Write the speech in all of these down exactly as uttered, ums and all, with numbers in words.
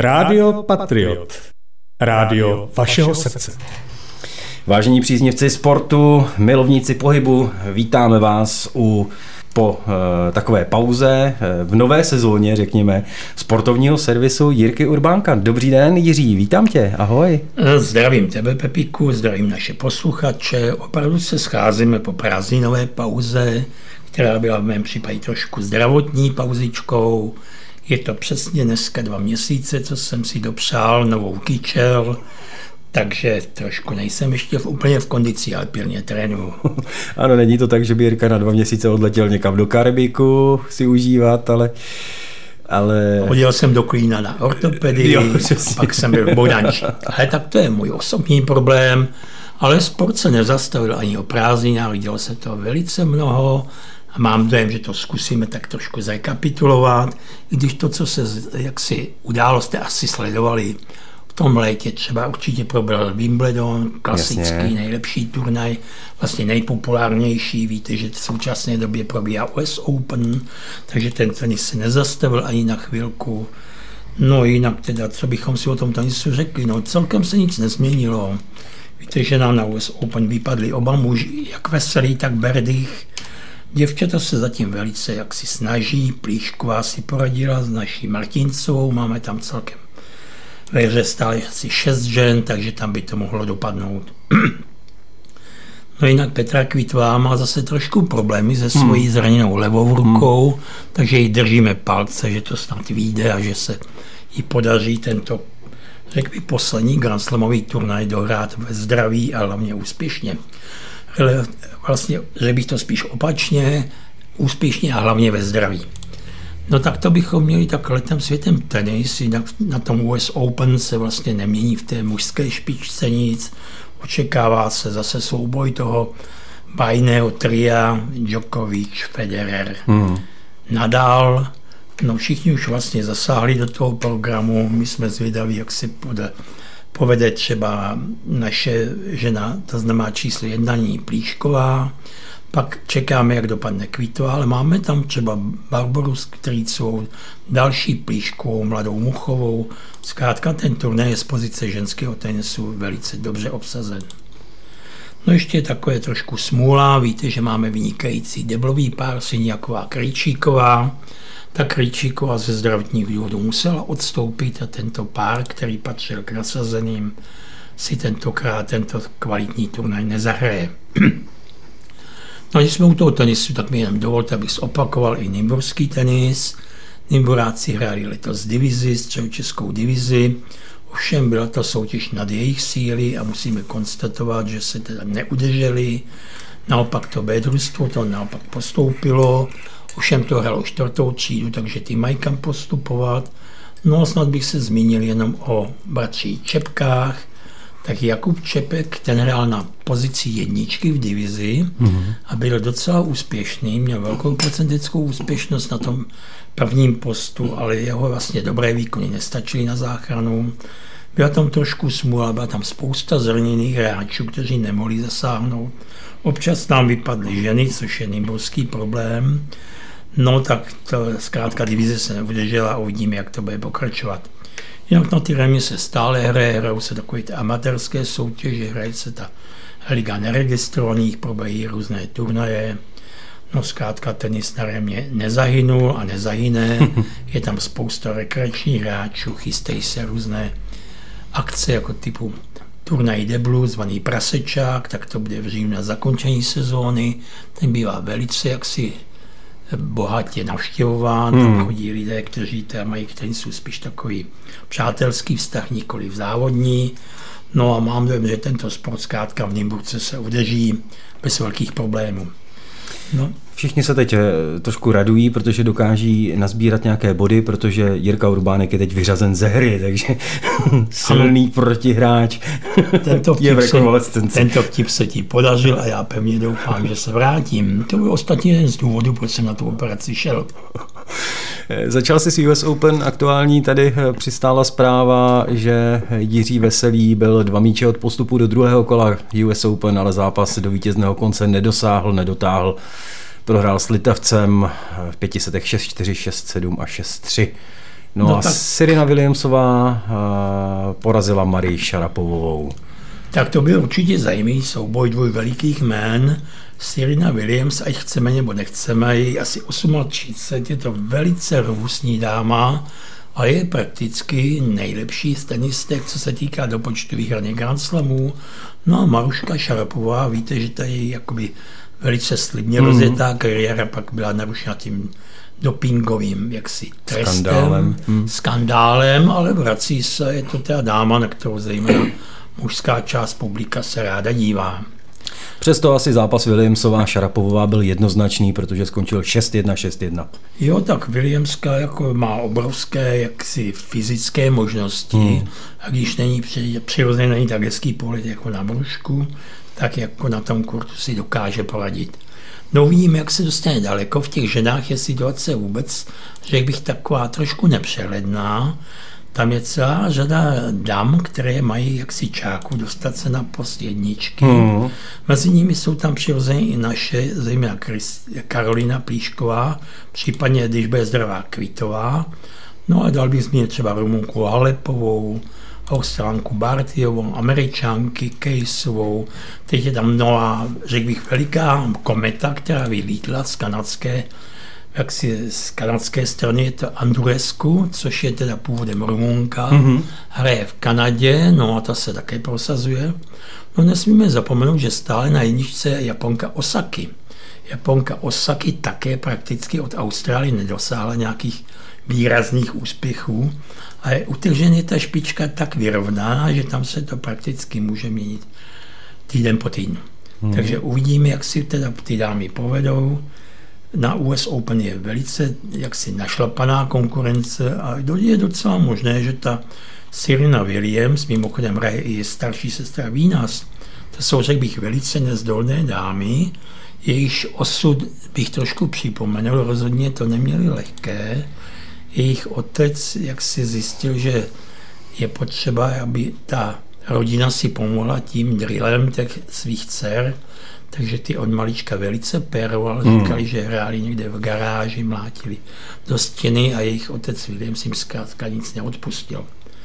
Rádio Patriot. Rádio vašeho srdce. Vážení příznivci sportu, milovníci pohybu, vítáme vás u po e, takové pauze e, v nové sezóně, řekněme, sportovního servisu Jirky Urbánka. Dobrý den, Jiří, vítám tě, ahoj. Zdravím tebe, Pepíku, zdravím naše posluchače. Opravdu se scházíme po prázdninové pauze, která byla v mém případě trošku zdravotní pauzičkou. Je to přesně dneska dva měsíce, co jsem si dopřál novou kyčel, takže trošku nejsem ještě v, úplně v kondici, ale pěkně trénuju. Ano, není to tak, že by Jirka na dva měsíce odletěl někam do Karibiku si užívat, ale... ale... Odjel jsem do Klína na ortopedii, jo, a pak jsem byl v Bodanči. Ale tak to je můj osobní problém, ale sport se nezastavil ani o prázdninách, dělo se to velice mnoho a mám dojem, že to zkusíme tak trošku zrekapitulovat, i když to, co se jaksi událo, jste asi sledovali v tom létě, třeba určitě probral Wimbledon, klasický, jasně, nejlepší turnaj, vlastně nejpopulárnější. Víte, že v současné době probíhá U S Open, takže ten tenis se nezastavil ani na chvilku. No jinak teda, co bychom si o tom tenisu řekli, no celkem se nic nezměnilo. Víte, že nám na U S Open vypadli oba muži, jak Veselý, tak Berdych. Děvčata se zatím velice jaksi snaží, Plíšková si poradila s naší Martincovou, máme tam celkem ve hře stále asi šest žen, takže tam by to mohlo dopadnout. No jinak Petra Kvitová má zase trošku problémy se svojí zraněnou levou rukou, hmm. takže jí držíme palce, že to snad vyjde a že se jí podaří tento, řekl bych, poslední Grand Slamový turnaj dohrát ve zdraví a hlavně úspěšně. Ale vlastně, že bych to spíš opačně, úspěšně a hlavně ve zdraví. No tak to bychom měli tak letem světem tenis, jinak na tom U S Open se vlastně nemění v té mužské špičce nic, očekává se zase souboj toho bajného tria Djokovic, Federer, hmm. Nadal, no všichni už vlastně zasáhli do toho programu, my jsme zvědaví, jak se povede, povede třeba naše žena, to znamená číslo jedna, Plíšková. Pak čekáme, jak dopadne Kvitová, ale máme tam třeba Barboru Strýcovou, další Plíškovou, mladou Muchovou. Zkrátka ten turnaj je z pozice ženského tenisu velice dobře obsazen. No ještě je takové trošku smůla, víte, že máme vynikající deblový pár, Siniaková Krejčíková. Ta Krejčíková ze zdravotních důvodů musela odstoupit a tento pár, který patřil k nasazeným, si tentokrát tento kvalitní turnaj nezahraje. No, když jsme u toho tenisu, tak mi jenom dovolte, abych zopakoval i nymburský tenis. Nymburáci hráli letos divizi, středočeskou divizi, ovšem byla to soutěž nad jejich síly a musíme konstatovat, že se teda neudrželi. Naopak to bé družstvo to naopak postoupilo, ovšem to hrálo čtvrtou třídu, takže ty mají kam postupovat. No a snad bych se zmínil jenom o bratří Čepkách. Tak Jakub Čepek, ten hrál na pozici jedničky v divizi mm-hmm. a byl docela úspěšný, měl velkou procentickou úspěšnost na tom prvním postu, ale jeho vlastně dobré výkony nestačily na záchranu. Byla tam trošku smůla, byla tam spousta zraněných hráčů, kteří nemohli zasáhnout. Občas nám vypadly ženy, což je nymburský problém. No tak to zkrátka divize se neudržela a uvidíme, jak to bude pokračovat. Jinak na ty rémy se stále hraje, hrajou se takové ty amatérské soutěže, hraje se ta liga neregistrovaných, probíhají různé turnaje. No zkrátka tenis na rémě nezahynul a nezahyne, je tam spousta rekreačních hráčů, chystají se různé akce jako typu turnaj deblu, zvaný Prasečák, tak to bude v říjnu na zakončení sezóny, ten bývá velice jaksi bohatě navštěvován, hmm. tam chodí lidé, kteří tam mají k tenisu spíš takový přátelský vztah, nikoliv závodní. No a mám dojem, že tento sport zkrátka v Nymburce se udrží bez velkých problémů. No. Všichni se teď trošku radují, protože dokáží nazbírat nějaké body, protože Jirka Urbánek je teď vyřazen ze hry, takže silný protihráč tento je v rekonvalescenci. Tento vtip se ti podařil a já pevně doufám, že se vrátím. To byl ostatně jeden z důvodů, proč jsem na tu operaci šel. Začal jsi s U S Open aktuální, tady přistála zpráva, že Jiří Veselý byl dva míče od postupu do druhého kola U S Open, ale zápas do vítězného konce nedosáhl, nedotáhl. Prohrál s Litavcem v pěti setech šest čtyři, šest sedm a šest tři. No, no a tak... Serena Williamsová uh, porazila Marii Šarapovovou. Tak to byl určitě zajímavý souboj dvou velikých jmén. Serena Williams, ať chceme nebo nechceme, je asi třicet osm, je to velice robustní dáma a je prakticky nejlepší z tenistek, co se týká do počtu vyhraných Grand Slamů. No a Maruška Šarapová, víte, že tady jakoby velice slibně mm. rozjetá kariéra pak byla narušena tím dopingovým jaksi trestem, skandálem. Mm. skandálem, ale vrací se, je to ta dáma, na kterou zejména mužská část publika se ráda dívá. Přesto asi zápas Williamsová Šarapovová byl jednoznačný, protože skončil šest jedna šest jedna. Jo, tak Williamska jako má obrovské jaksi fyzické možnosti, hmm. a když není přirozeně není tak hezký pohled jako na Marušku, tak jako na tom kurtu si dokáže poradit. No vím, jak se dostane daleko, v těch ženách je situace vůbec, řekl bych, taková trošku nepřehledná. Tam je celá řada dam, které mají jaksi čáku dostat se na post jedničky. Mm. Mezi nimi jsou tam přirozeně i naše, zejména Karolina Plíšková, případně, když bude zdravá, Kvitová. No a dal bych zmínit třeba Rumunku Halepovou, Australanku Bartyovou, Američanky Kejsovou. Teď je tam nová, řekl bych, veliká kometa, která vylítla z kanadské jak si z kanadské strany je to Andurescu, což je teda původem Rumunka, mm-hmm. hraje v Kanadě, no a ta se také prosazuje. No nesmíme zapomenout, že stále na jedničce je Japonka Osaki. Japonka Osaki také prakticky od Austrálie nedosáhla nějakých výrazných úspěchů a je utrženě ta špička tak vyrovnaná, že tam se to prakticky může měnit týden po týdnu. Mm-hmm. Takže uvidíme, jak si teda ty dámy povedou. Na U S Open je velice jaksi našlapaná konkurence a je docela možné, že ta Serena Williams, mimochodem hraje i starší sestra Venus, to jsou, řekl bych, velice nezdolné dámy, jejichž osud bych trošku připomenul, rozhodně to neměli lehké. Jejich otec jaksi zjistil, že je potřeba, aby ta rodina si pomohla tím drillem těch svých dcer, takže ty od malička velice péroval, říkali, hmm. že hráli někde v garáži, mlátili do stěny a jejich otec William si jim zkrátka nic neodpustil.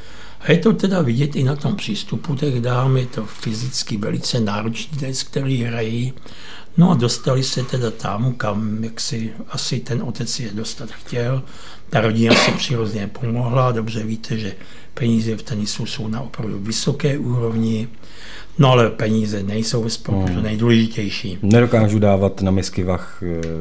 A je to teda vidět i na tom přístupu těch dám, je to fyzicky velice náročný test, který hrají. No a dostali se teda tam, kam jak si asi ten otec je dostat chtěl. Ta rodina se přirozeně pomohla, dobře víte, že peníze v tenisu jsou na opravdu vysoké úrovni. No ale peníze nejsou ve sportu hmm. nejdůležitější. Nedokážu dávat na misky vah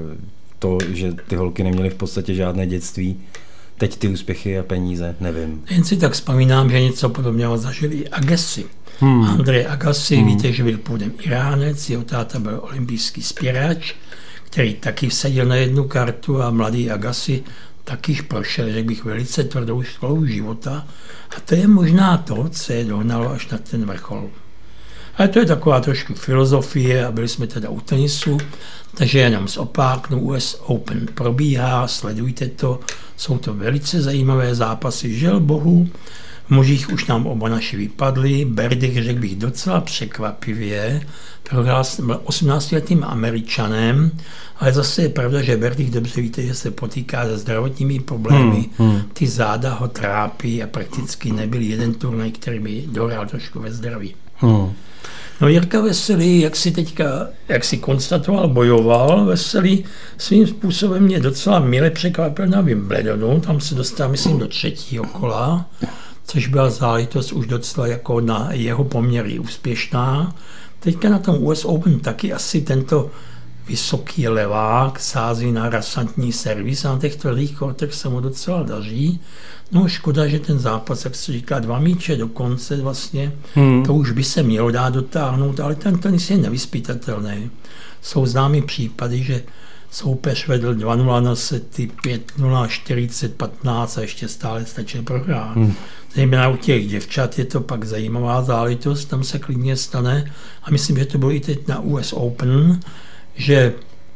to, že ty holky neměly v podstatě žádné dětství. Teď ty úspěchy a peníze, nevím. Jen si tak vzpomínám, že něco podobného zažili i Agassi. Hmm. Andrej Agassi, hmm. víte, že byl původem Iránec, jeho táta byl olympijský spěrač, který taky vsadil na jednu kartu a mladý Agassi takyž prošel, řekl bych, velice tvrdou školou života. A to je možná to, co je dohnalo až na ten vrchol. Ale to je taková trošku filozofie a byli jsme teda u tenisu, takže jenom zopáknu, U S Open probíhá, sledujte to, jsou to velice zajímavé zápasy, žel bohu, v mužích už nám oba naši vypadli, Berdych, řekl bych, docela překvapivě, prohrál osmnáctiletým Američanem, ale zase je pravda, že Berdych, dobře víte, že se potýká se zdravotními problémy, hmm, hmm. ty záda ho trápí a prakticky nebyl jeden turnaj, který by dohrál trošku ve zdraví. Hmm. No Jirka Veselý, jak si teďka, jak si konstatoval, bojoval, Veselý svým způsobem mě docela mile překvapil na Wimbledonu, tam se dostal, myslím, do třetího kola, což byla záležitost už docela jako na jeho poměry úspěšná. Teďka na tom U S Open taky asi tento vysoký levák sází na rasantní servis a na těch tvrdých kortech se mu docela daří. No škoda, že ten zápas, jak se říká, dva míče do konce vlastně, hmm. to už by se mělo dát dotáhnout, ale ten tenis je nevyzpytatelný. Jsou známý případy, že soupeř vedl dva nula na sety, pět nula, čtyřicet patnáct a ještě stále stačil prohrát. Hmm. Zejména u těch děvčat je to pak zajímavá záležitost, tam se klidně stane a myslím, že to bylo i teď na U S Open, že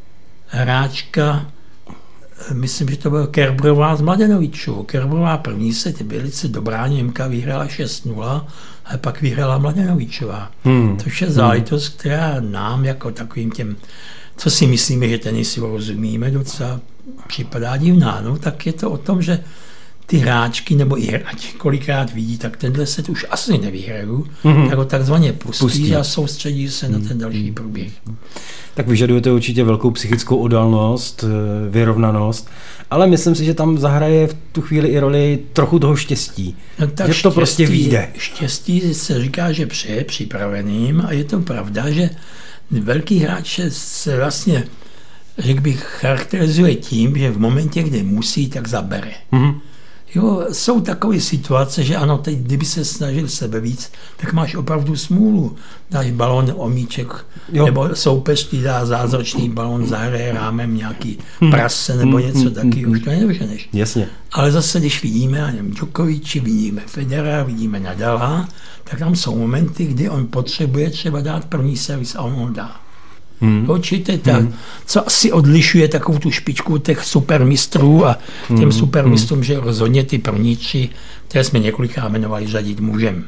hráčka, myslím, že to byl Kerberová z Mladenovičovou. Kerberová první set je velice dobrá Němka, vyhrála šest nula, ale pak vyhrála Mladenovičová. Hmm. To je záležitost, která nám jako takovým těm, co si myslíme, že tenisi rozumíme, docela připadá divná. No, tak je to o tom, že ty hráčky nebo i hráči kolikrát vidí, tak tenhle set už asi nevyhraju, mm-hmm. tak ho takzvaně pustí, pustí a soustředí se na ten další průběh. Tak vyžadujete určitě velkou psychickou odolnost, vyrovnanost, ale myslím si, že tam zahraje v tu chvíli i roli trochu toho štěstí. No, že to štěstí, prostě vyjde. Štěstí se říká, že přeje připraveným a je to pravda, že velký hráč se vlastně, řekl bych, charakterizuje tím, že v momentě, kdy musí, tak zabere. Mm-hmm. Jo, jsou takové situace, že ano, teď, kdyby se snažil sebe víc, tak máš opravdu smůlu. Dáš balon o míček, jo. Nebo soupeř ti dá zázračný balon, zahraje rámem nějaký hmm. prase nebo hmm. něco hmm. taky, hmm. už to nedoženeš. Jasně. Ale zase, když vidíme, já nevím, Djokoviči, vidíme Federera, vidíme Nadala, tak tam jsou momenty, kdy on potřebuje třeba dát první servis a on ho dá. Hmm. Určitě tak, hmm. co asi odlišuje takovou tu špičku těch supermistrů a těm hmm. supermistrům, že rozhodně ty první tři, které jsme několikrát jmenovali, řadit můžem.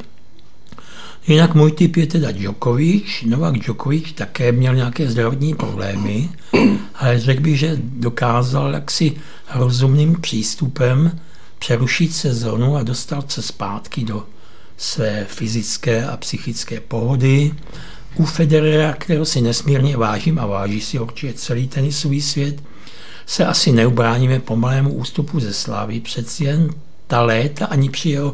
Jinak můj typ je teda Djokovic. Novak Djokovic také měl nějaké zdravotní problémy, ale řekl bych, že dokázal jaksi rozumným přístupem přerušit sezonu a dostat se zpátky do své fyzické a psychické pohody. U Federera, kterého si nesmírně vážím a váží si určitě celý tenisový svět, se asi neubráníme pomalému ústupu ze slávy. Přeci jen ta léta ani při jeho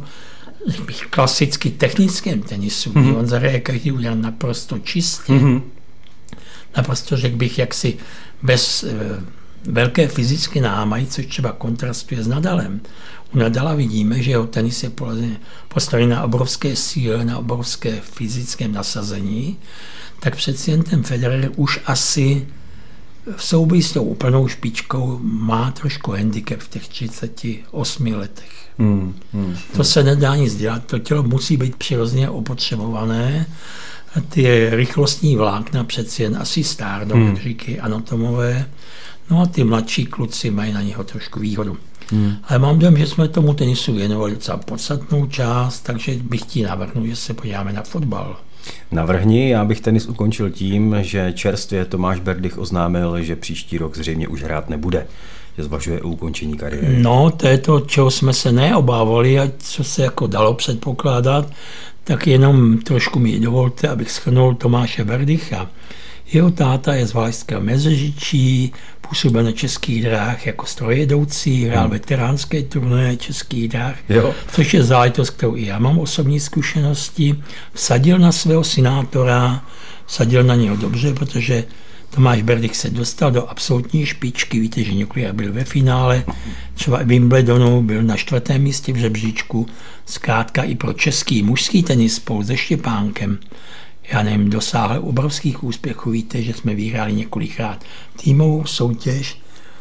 klasicky technickém tenisu, mm-hmm. kdy on zahraje každý úder naprosto čistě, mm-hmm. naprosto, řekl bych, jaksi bez e, velké fyzické námahy, což třeba kontrastuje s Nadalem. U Nadala vidíme, že jeho tenis je postavený na obrovské síle, na obrovské fyzickém nasazení, tak přeci jen ten Federer už asi v souboji s tou úplnou špičkou má trošku handicap v těch třiceti osmi letech. Hmm, hmm, to se nedá nic dělat, to tělo musí být přirozeně opotřebované, ty rychlostní vlákna přeci jen asi stárnou, hmm. jak říkají anatomové, no a ty mladší kluci mají na něho trošku výhodu. Hmm. Ale mám dojem, že jsme tomu tenisu věnovali docela podstatnou část, takže bych ti navrhnul, že se podíváme na fotbal. Navrhni, já bych tenis ukončil tím, že čerstvě Tomáš Berdych oznámil, že příští rok zřejmě už hrát nebude, že zvažuje o ukončení kariéry. No, to je to, čeho jsme se neobávali a co se jako dalo předpokládat, tak jenom trošku mi dovolte, abych shrnul Tomáše Berdycha. Jeho táta je z Valašského Meziříčí, působil na Českých dráhách jako strojjedoucí, hrál hmm. veteránské turnaje Českých dráh, jo. což je záležitost, kterou i já mám osobní zkušenosti. Vsadil na svého synátora, vsadil na něho dobře, protože Tomáš Berdych se dostal do absolutní špičky, víte, že několikrát byl ve finále, třeba Wimbledonu byl na čtvrtém místě v žebříčku, zkrátka i pro český mužský tenis spolu se Štěpánkem. Já nevím, dosáhl obrovských úspěchů, víte, že jsme vyhráli několikrát týmovou soutěž,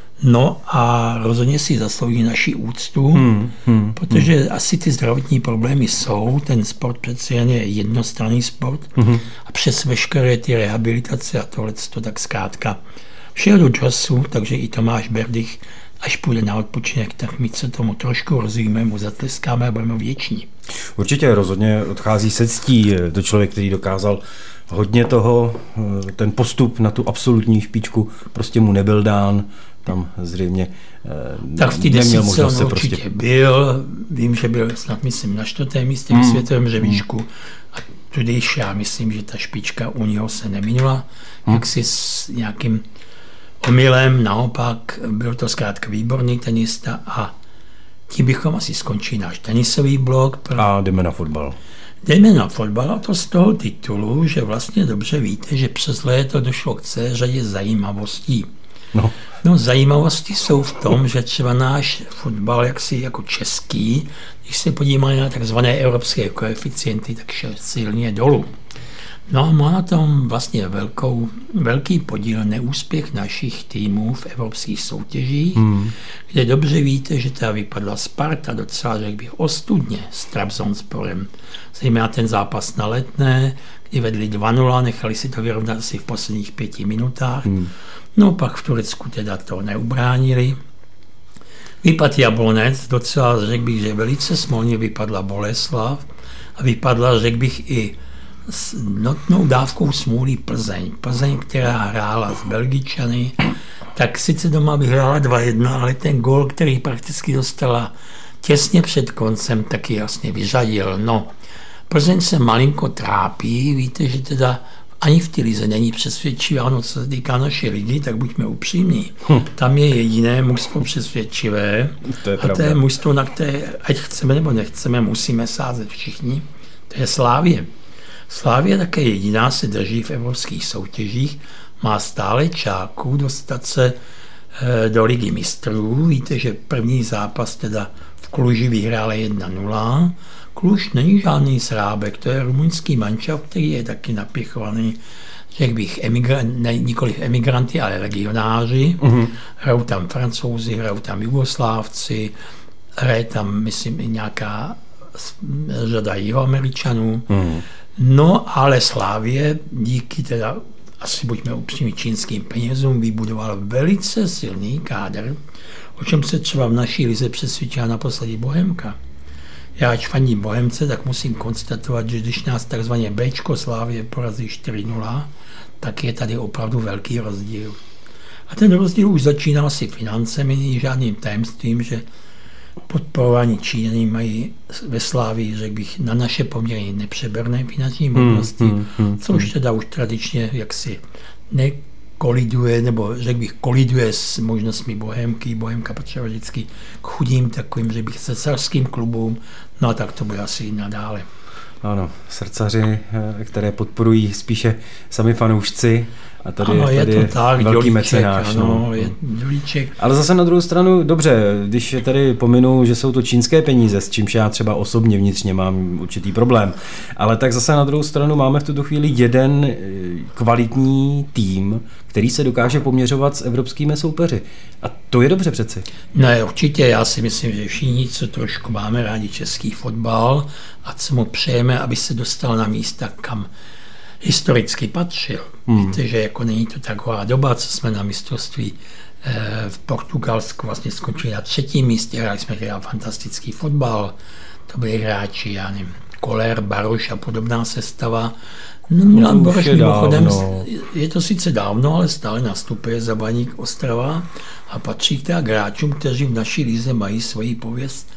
no a rozhodně si zaslouží naši úctu, hmm, hmm, protože hmm. asi ty zdravotní problémy jsou, ten sport přece jen je jednostranný sport hmm. a přes veškeré ty rehabilitace a tohleto, tak zkrátka všel do času, takže i Tomáš Berdych, až půjde na odpočinek, tak my se tomu trošku rozumíme, mu zatleskáme a budeme věční. Určitě rozhodně odchází se ctí. To člověk, který dokázal hodně toho, ten postup na tu absolutní špičku prostě mu nebyl dán, tam zřejmě tak v té desítce on určitě prostě... byl, vím, že byl snad myslím na čtvrtém místě v mm. světovém žebříčku a tudíž já myslím, že ta špička u něho se neminula, mm. jak si s nějakým omylem, naopak byl to zkrátka výborný tenista a tím bychom asi skončili náš tenisový blok. Pro... A jdeme na fotbal. Jdeme na fotbal a to z toho titulu, že vlastně dobře víte, že přes léto došlo k celé řadě zajímavostí. No. no zajímavosti jsou v tom, že třeba náš fotbal jaksi jako český, když se podíváme na takzvané evropské koeficienty, tak šel silně dolů. No a má na tom vlastně velkou, velký podíl neúspěch našich týmů v evropských soutěžích, hmm. kde dobře víte, že ta vypadla Sparta docela, řekl bych, ostudně s Trabzonsporem. Zejména ten zápas na Letné, kdy vedli dva nula, nechali si to vyrovnat asi v posledních pěti minutách. Hmm. No pak v Turecku teda to neubránili. Vypadl Jablonec, docela, řekl bych, že velice smolně vypadla Boleslav a vypadla, řekl bych, i s notnou dávkou smůly Plzeň. Plzeň, která hrála s Belgičany, tak sice doma vyhrála dva jedna, ale ten gól, který prakticky dostala těsně před koncem taky jasně vyřadil. No, Plzeň se malinko trápí, víte, že teda ani v té lize není přesvědčivá, no co se týká naší ligy, tak buďme upřímní. Hm. Tam je jediné mužstvo přesvědčivé to je a to je mužstvo, na které, ať chceme nebo nechceme, musíme sázet všichni, to je Slavie. Slavie také jediná se drží v evropských soutěžích, má stále čáku dostat se e, do ligy mistrů. Víte, že první zápas teda v Kluži vyhráli jedna nula. Kluž není žádný srábek, to je rumunský mančaft, který je taky napěchovaný, řekl bych, emigra- ne, nikoliv emigranty, ale legionáři. Mm-hmm. Hrajou tam Francouzi, hrajou tam Jugoslávci, hraje tam, myslím, i nějaká řada Jihoameričanů. Mm-hmm. No, ale Slavie díky teda, asi buďme upřímní, čínským penězům vybudoval velice silný kádr, o čem se třeba v naší lize přesvědčila naposledy Bohemka. Já, ač fandím Bohemce, tak musím konstatovat, že když nás takzvaně Bčko Slavie porazí čtyři nula, tak je tady opravdu velký rozdíl. A ten rozdíl už začíná si financemi, není žádným tajemstvím, že podporování Číny mají ve Slávii, řekl bych, na naše poměry nepřeberné finanční možnosti, hmm, hmm, hmm, což teda už tradičně jaksi nekoliduje, nebo řekl bych, koliduje s možnostmi Bohemky. Bohemka potřeba vždycky k chudým takovým, řekl bych, srdcařským klubům, no a tak to bude asi i nadále. Ano, srdcaři, které podporují spíše sami fanoušci. A tady, ano, je tady to tak, velký dělíček, mecenáš. Ano, no. je dělíček. Ale zase na druhou stranu, dobře, když tady pominu, že jsou to čínské peníze, s čímž já třeba osobně vnitřně mám určitý problém, ale tak zase na druhou stranu máme v tuto chvíli jeden kvalitní tým, který se dokáže poměřovat s evropskými soupeři. A to je dobře přeci. Ne, určitě, já si myslím, že všichni, co trošku máme rádi český fotbal a co mu přejeme, aby se dostal na místa, kam historicky patřil. Hmm. Víte, že jako není to taková doba, co jsme na mistrovství eh, v Portugalsku vlastně skončili na třetím místě, hráli jsme teda fantastický fotbal, to byli hráči, já nevím, Koller, Baroš a podobná sestava. No, Milan Baroš mimochodem, je to sice dávno, ale stále nastupuje za Baník Ostrava a patří k teda hráčům, kteří v naší lize mají svoji pověst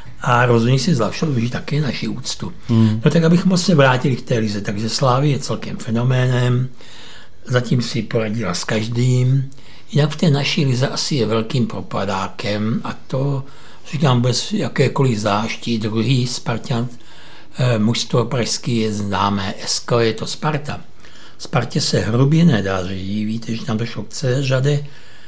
a rozhodně si zaslouží také naši úctu. Hmm. No tak abychom se vrátili k té lize, takže Slavie je celkem fenoménem, zatím si poradila s každým, jinak v té naší lize asi je velkým propadákem a to, říkám, bez jakékoliv záští, druhý Spartan, eh, mužstvo pražský je známé S K, je to Sparta. Spartě se hrubě nedaří, víte, že tam došlo k celé řadě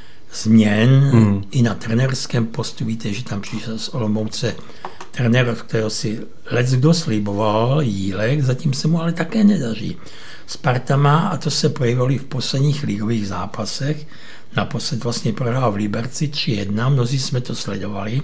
změn hmm. i na trenérském postu. Víte, že tam přišel z Olomouce trenér, kterého si leckdo sliboval, Jílek, zatím se mu ale také nedaří. Sparta má, a to se projevilo v posledních ligových zápasech, naposled vlastně prohrál v Liberci tři jedna, mnozí jsme to sledovali.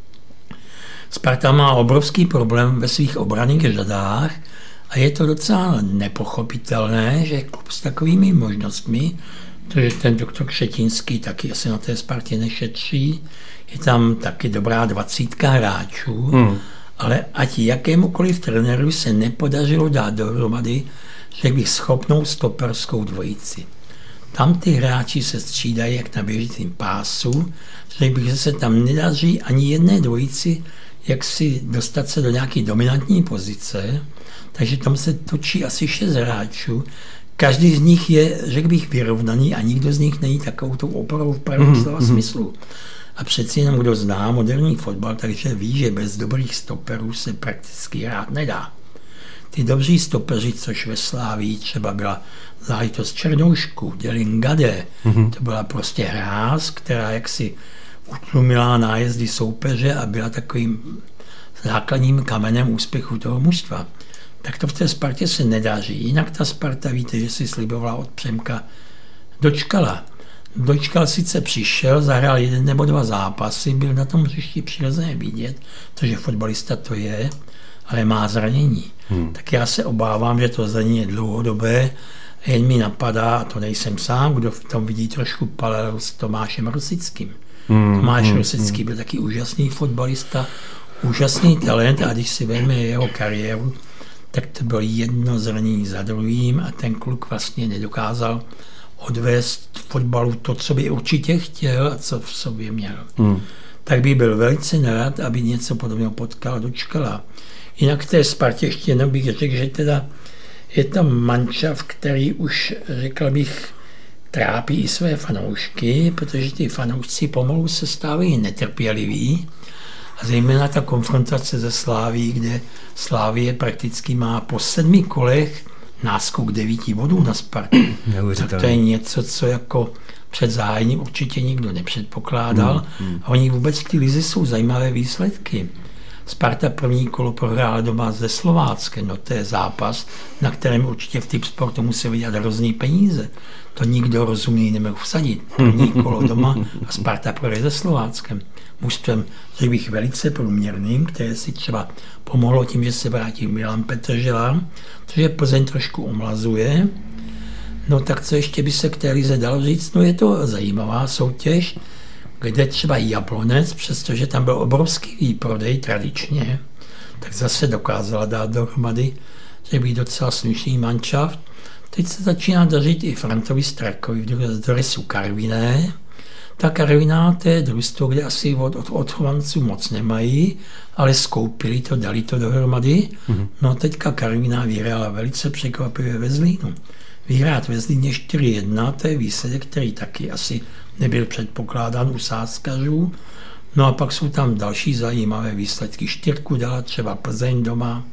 Sparta má obrovský problém ve svých obranných řadách a je to docela nepochopitelné, že klub s takovými možnostmi, protože ten doktor Křetínský taky asi na té Spartě nešetří, je tam taky dobrá dvacítka hráčů, hmm. ale ať jakémukoliv trenéru se nepodařilo dát dohromady, řekl bych, schopnou stoperskou dvojici. Tam ty hráči se střídají jak na běžícím pásu, řekl bych, že se tam nedaří ani jedné dvojici, jak si dostat se do nějaké dominantní pozice, takže tam se točí asi šest hráčů. Každý z nich je, řekl bych, vyrovnaný a nikdo z nich není takovou tou oporou v pravém slova mm-hmm. smyslu. A přeci jenom kdo zná moderní fotbal, takže ví, že bez dobrých stoperů se prakticky hrát nedá. Ty dobří stopeři, což ve Slávii třeba byla záležitost Černoušku, Delingade, mm-hmm. to byla prostě hráz, která jaksi utlumila nájezdy soupeře a byla takovým základním kamenem úspěchu toho mužstva. Tak to v té Spartě se nedaří. Jinak ta Sparta, víte, že si slibovala od Přemka, dočkala. Dočkal sice přišel, zahrál jeden nebo dva zápasy, byl na tom hřišti přirozeně vidět, protože fotbalista to je, ale má zranění. Hmm. Tak já se obávám, že to zranění je dlouhodobé, jen mi napadá, a to nejsem sám, kdo v tom vidí trošku paralelu s Tomášem Rosickým. Hmm. Tomáš hmm. Rosický byl taky úžasný fotbalista, úžasný talent a když si vezme jeho kariéru, tak to bylo jedno zranění za druhým a ten kluk vlastně nedokázal odvést v fotbalu to, co by určitě chtěl a co v sobě měl. Hmm. tak by byl velice nerad, aby něco podobného potkal, dočkala. Jinak v té Spartě ještě jenom bych řekl, že teda je tam mančav, který už, řekl bych, trápí i své fanoušky, protože ty fanoušci pomalu se stávají netrpěliví. A zejména ta konfrontace ze Sláví, kde Slávie prakticky má po sedmi kolech náskok devíti bodů na Spartu. Tak to je něco, co jako před zahájením určitě nikdo nepředpokládal. Hmm, hmm. A oni vůbec v té lize jsou zajímavé výsledky. Sparta první kolo prohrála doma ze Slováckem, no to je zápas, na kterém určitě v typ sportu musí vydělat hrozný peníze. To nikdo rozumný nemohl vsadit. První kolo doma a Sparta prohraje ze Slováckem. Mužstvem, řekl bych, velice průměrným, které si třeba pomohlo tím, že se vrátí Milan Petržela, protože Plzeň trošku omlazuje. No tak co ještě by se k té lize dalo říct? No je to zajímavá soutěž, kde třeba Jablonec, přestože tam byl obrovský výprodej tradičně, tak zase dokázala dát dohromady, že by docela slušný manšaft. Teď se začíná dařit i Frantovi Strakovi v dresu Karviné. Ta Karviná, to je družstvo, kde asi od, od odchovanců moc nemají, ale skoupili to, dali to dohromady. Mm-hmm. No teďka Karviná vyhrála velice překvapivě ve Zlínu. Vyhrát ve Zlíně čtyři jedna, to je výsledek, který taky asi nebyl předpokládán u sázkařů. No a pak jsou tam další zajímavé výsledky. Čtyřku dala třeba Plzeň doma.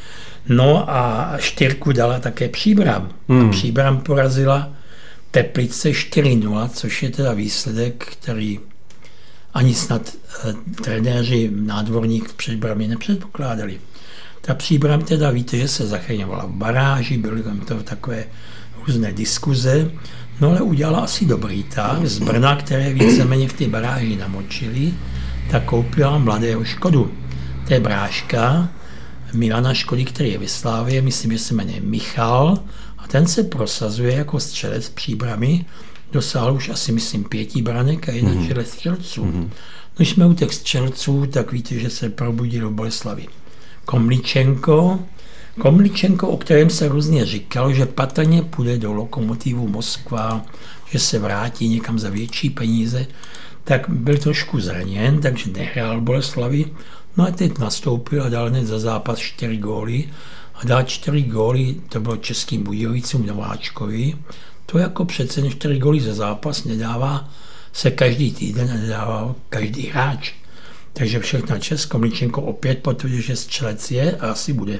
No a čtyřku dala také Příbram. Hmm. A Příbram porazila Teplice čtyři nula, což je teda výsledek, který ani snad eh, trenéři nádvorník v Příbrami nepředpokládali. Ta Příbram teda víte, že se zachraňovala v baráži, byly tam to takové různé diskuze, no ale udělala asi dobrý tah. Z Brna, které víceméně v té baráži namočili, tak koupila mladého Škodu. To je bráška Milana Škody, který je ve Slávě, myslím, že se jmenuje Michal, a ten se prosazuje jako střelec Příbrami, dosáhl už asi, myslím, pěti branek a jeden mm-hmm. střelců. Mm-hmm. Když jsme u těch střelců, tak víte, že se probudil v Boleslavi Komličenko, Komličenko, o kterém se různě říkalo, že patrně půjde do Lokomotivu Moskva, že se vrátí někam za větší peníze, tak byl trošku zraněn, takže nehrál v Boleslavi. No a teď nastoupil a dal hned za zápas čtyři góly. A dal čtyři góly, to bylo Českým Budějovicům Nováčkovi. To jako přece čtyři góly za zápas nedává se každý týden a nedává každý hráč. Takže všechno čest, Komličenko opět potvrdil, že střelec je a asi bude.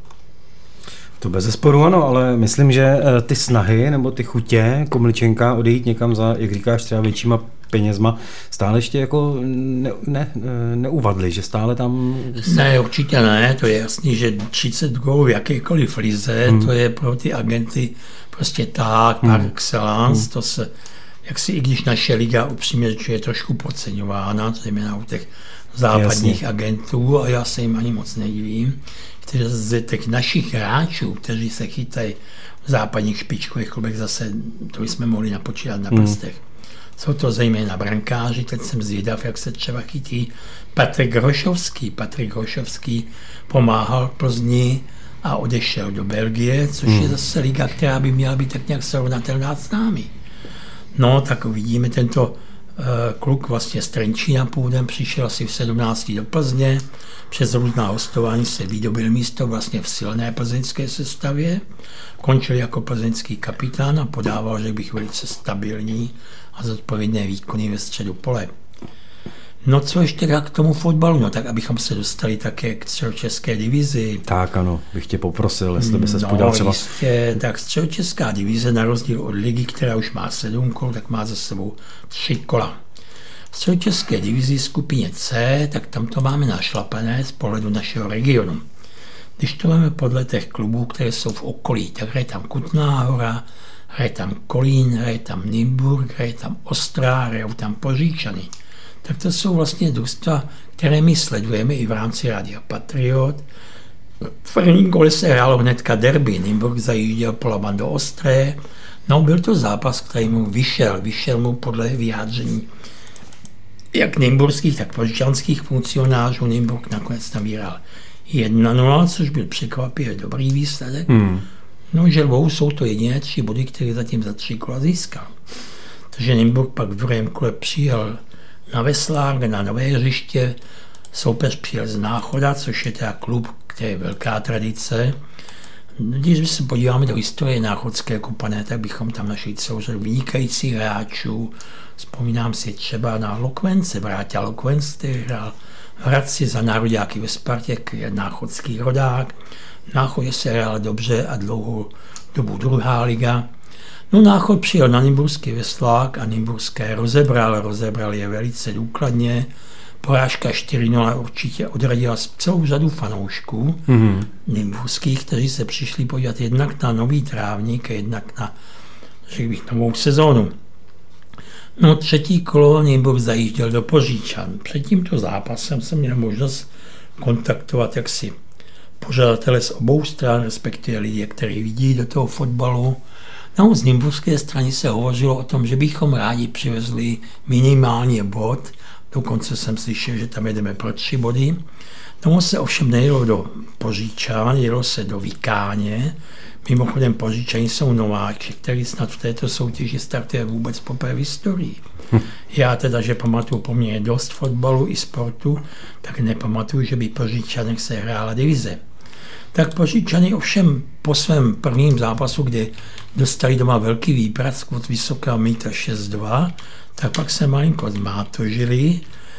To bezesporu ano, ale myslím, že ty snahy nebo ty chutě Komličenka odejít někam za, jak říkáš, třeba většíma penězma, stále ještě jako ne, ne, neuvadly, že stále tam... Ne, určitě ne, to je jasný, že třicet gólů v jakékoliv lize, hmm. to je pro ty agenty prostě tak, par hmm. excellence, hmm. to se, jak si i když naše liga upřímně je trošku podceňována, zejména u těch západních Jasně. agentů, a já se jim ani moc nedivím, kteří z těch našich hráčů, kteří se chytají v západních špičkových klubech, zase to bychom mohli napočítat na prstech. Hmm. Jsou to zejména brankáři, teď jsem zvědav, jak se třeba chytí Patrik Hrošovský. Patrik Hrošovský pomáhal Plzni a odešel do Belgie, což hmm. je zase liga, která by měla být tak nějak srovnatelná s námi. No, tak uvidíme, tento uh, kluk vlastně z Trenčína původem přišel asi v sedmnácti do Plzně, přes různá hostování se vydobil místo vlastně v silné plzeňské sestavě, končil jako plzeňský kapitán a podával, že bych velice stabilní a zodpovědné výkony ve středu pole. No co ještě k tomu fotbalu? No tak abychom se dostali také k středočeské divizi. Tak ano, bych tě poprosil, jestli by se no, spodal třeba... Jistě, tak středočeská divize na rozdíl od ligy, která už má sedm kol, tak má za sebou tři kola. V středočeské divizi skupině C, tak tam to máme našlapané z pohledu našeho regionu. Když to máme podle těch klubů, které jsou v okolí, tak hraje tam Kutná Hora, hraje tam Kolín, hraje tam Nymburk, hraje tam Ostrá, hrajou tam Poříčany. Tak to jsou vlastně družstva, které my sledujeme i v rámci Rádia Patriot. V prvním kole se hrálo hnedka derby, Nymburk zajížděl Polaban do Ostré. No, byl to zápas, který mu vyšel, vyšel mu podle vyjádření jak nymburských, tak poříčanských funkcionářů. Nymburk nakonec tam vyhrál jedna nula, což byl překvapivě dobrý výsledek. Hmm. No, želvou jsou to jediné tři body, které zatím za tři kola získal. Takže Nymburk pak v druhém kole přijel na Veslák, na nové hřiště. Soupeř přijel z Náchoda, což je teda klub, který je velká tradice. Když se podíváme do historie náchodské Kopané, tak bychom tam našli celou řadu vynikajících hráčů. Vzpomínám si třeba na Lokvence, Vráťa Lokvenc, který hrál v Hradci za nároďáky ve Spartě, je náchodský rodák. V Náchodě se hrál dobře a dlouhou dobu druhá liga. No Náchod přijel na Nymburský Veslák a Nymburské rozebral, rozebral je velice důkladně. Porážka čtyři nula určitě odradila celou řadu fanoušků mm-hmm. nymburských, kteří se přišli podívat jednak na nový trávník a jednak na, řekl bych, novou sezónu. No třetí kolo Nymburk zajížděl do Poříčan. Před tímto zápasem jsem měl možnost kontaktovat jaksi pořadatele z obou stran, respektive lidi, kteří vidí do toho fotbalu. No, z nymburské strany se hovořilo o tom, že bychom rádi přivezli minimálně bod. Dokonce jsem slyšel, že tam jedeme pro tři body. No, se ovšem nejelo do Poříčan, jelo se do Vykáně. Mimochodem Poříčani jsou nováči, který snad v této soutěži startuje vůbec poprvé v historii. Hm. Já teda, že pamatuju poměrně dost fotbalu i sportu, tak nepamatuju, že by Poříčanech se hrála divize. Tak Poříčany ovšem po svém prvním zápasu, kde dostali doma velký výprask od Vysoká mýta šest dva, tak pak se malinko zmátožili.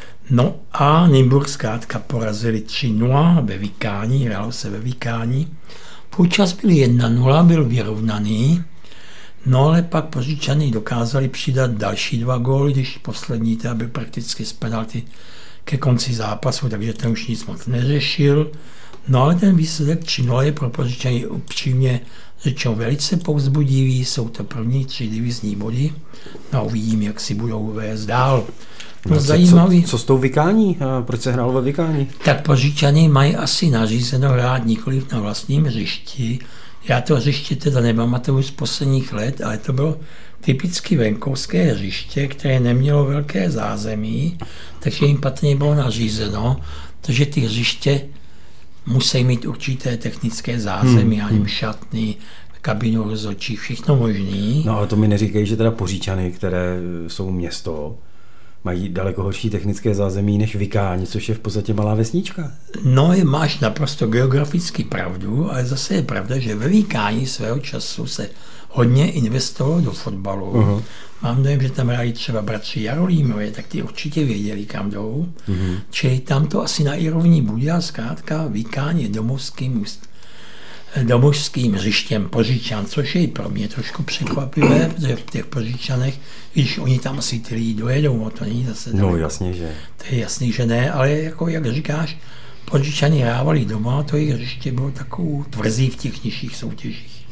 No a Nymburk zkrátka porazili tři nula ve Vykáni, hrálo se ve Vykáni. Půlčas byl jedna nula, byl vyrovnaný, no ale pak Poříčany dokázali přidat další dva góly, když poslední teda byl prakticky z penalty ke konci zápasu, takže ten už nic moc neřešil. No ale ten výsledek tři nula je pro Poříčany upřímně řečeno velice povzbudivý, jsou to první tři divizní body, no uvidím, jak si budou vést dál. No, no, zajímavý. Co, co s tou Vykání? Proč se hrálo ve Vykání? Tak Poříčany mají asi nařízeno hrát nikoliv na vlastním hřišti. Já to hřiště teda nepamatuju z posledních let, ale to bylo typicky venkovské hřiště, které nemělo velké zázemí, takže jim patrně bylo nařízeno, takže ty hřiště musí mít určité technické zázemí, hmm. ani šatny, kabinu rozhodčích, všechno možný. No ale to mi neříkají, že teda Poříčany, které jsou město, mají daleko horší technické zázemí než Vykáň, což je v podstatě malá vesnička. No, máš naprosto geograficky pravdu, ale zase je pravda, že ve Vykáni svého času se hodně investovalo do fotbalu. Uh-huh. Mám dojem, že tam hráli třeba bratři Jarolímové, tak ty určitě věděli, kam jdou. Uh-huh. Čili tam to asi na Irovní bude a zkrátka Vykáň je domovským, domovským hřištěm Poříčan, což je i pro mě trošku překvapivé, protože v těch Poříčanech, když oni tam asi ty lidi dojedou, no to není zase... No jasně, že... To je jasný, že ne, ale jako jak říkáš, Poříčani hrávali doma, to jejich hřiště bylo takovou tvrzí v těch nižších soutěžích.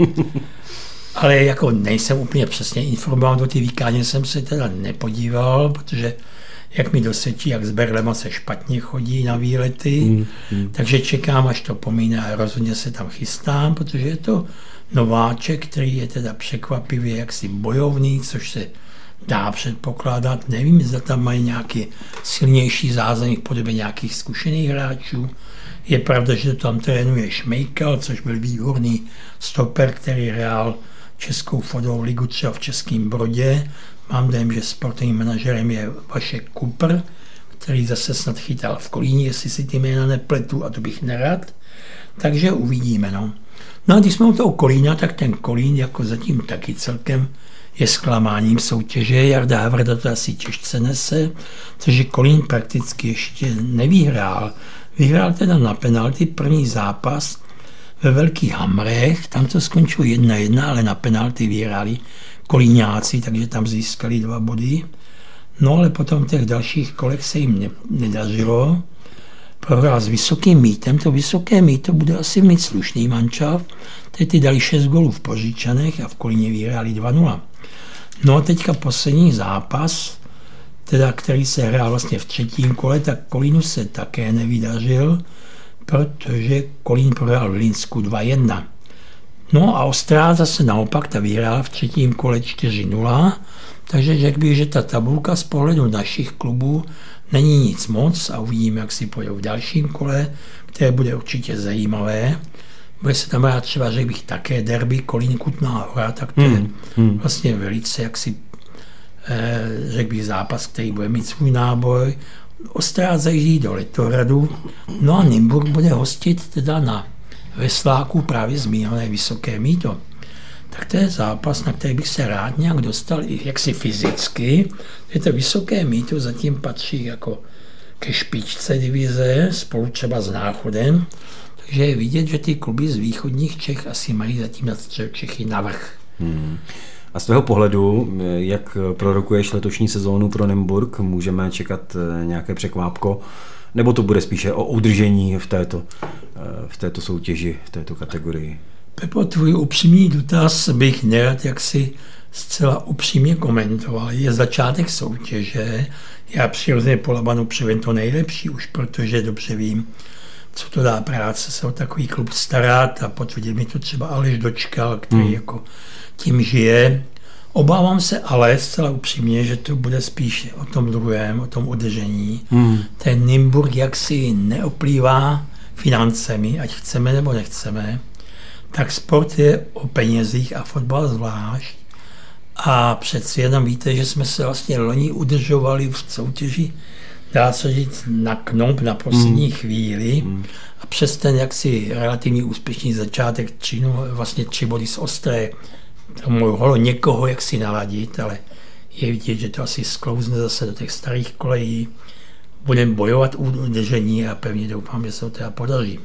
Ale jako nejsem úplně přesně informován, do ty Vykáně jsem se teda nepodíval, protože jak mi dosvědčí, jak s Berlema se špatně chodí na výlety, mm, mm. takže čekám, až to pomíne a rozhodně se tam chystám, protože je to nováček, který je teda překvapivě jaksi bojovný, což se dá předpokládat. Nevím, zda tam mají nějaký silnější zázemí v podobě nějakých zkušených hráčů. Je pravda, že tam trénuje Šmejkal, což byl výborný stoper, který hrál Českou fotbalovou ligu třeba v Českém Brodě. Mám dojem, že sportovním manažerem je Vašek Kupr, který zase snad chytal v Kolíně, jestli si ty jména nepletu, a to bych nerad. Takže uvidíme. No, no a když jsme u toho Kolína, tak ten Kolín jako zatím taky celkem je zklamáním soutěže. Jarda Havrda to asi těžce nese, protože Kolín prakticky ještě nevyhrál. Vyhrál teda na penalty první zápas ve Velkých Hamrech, tam to skončilo jedna jedna, ale na penalty vyhráli Kolíňáci, takže tam získali dva body. No ale potom v těch dalších kolech se jim ne, nedařilo. Prohrál s Vysokým Mítem, to Vysoké Mýto bude asi mít slušný mančaft. Teď ty dali šest gólů v Poříčanech a v Kolíně vyhráli dva nula. No a teďka poslední zápas, teda který se hrál vlastně v třetím kole, tak Kolínu se také nevydařil, protože Kolín prohrál v Linsku dva jedna. No a Ostrá zase naopak, ta vyhrála v třetím kole čtyři nula, takže řekl bych, že ta tabulka z pohledu našich klubů není nic moc a uvidíme, jak si pojedou v dalším kole, které bude určitě zajímavé. Bude se tam hrát třeba, řekl bych, také derby Kolín Kutná Hora, tak to je hmm. vlastně velice jaksi řekl bych, zápas, který bude mít svůj náboj. Ostrá zajíždí do Litohradu, no a Nymburk bude hostit teda na Vesláku právě zmíněné Vysoké Mýto. Tak to je zápas, na který bych se rád nějak dostal i jaksi fyzicky. Je to Vysoké Mýto zatím patří jako ke špičce divize, spolu třeba s Náchodem, takže je vidět, že ty kluby z východních Čech asi mají zatím na Středočechy navrch. Hmm. A z tvého pohledu, jak prorokuješ letošní sezónu pro Nymburk, můžeme čekat nějaké překvápko, nebo to bude spíše o udržení v této, v této soutěži, v této kategorii? Pepo, tvůj upřímný dotaz bych nerad jaksi zcela upřímně komentoval. Je začátek soutěže, já přirozeně po Labanu přivím to nejlepší, už protože dobře vím, co to dá práce se o takový klub starat a potvrdil mi to třeba Aleš Dočkal, který hmm. jako tím žije. Obávám se ale zcela upřímně, že to bude spíš o tom druhém, o tom udržení. Hmm. Ten Nymburk jaksi neoplývá financemi, ať chceme nebo nechceme, tak sport je o penězích a fotbal zvlášť. A přeci jenom víte, že jsme se vlastně loni udržovali v soutěži, dá se říct, na knop na poslední mm. chvíli mm. a přes ten jaksi relativně úspěšný začátek tři, no, vlastně tři body z Ostré, to mohlo někoho jaksi naladit, ale je vidět, že to asi sklouzne zase do těch starých kolejí. Budeme bojovat u udržení a pevně doufám, že se to teda podaří.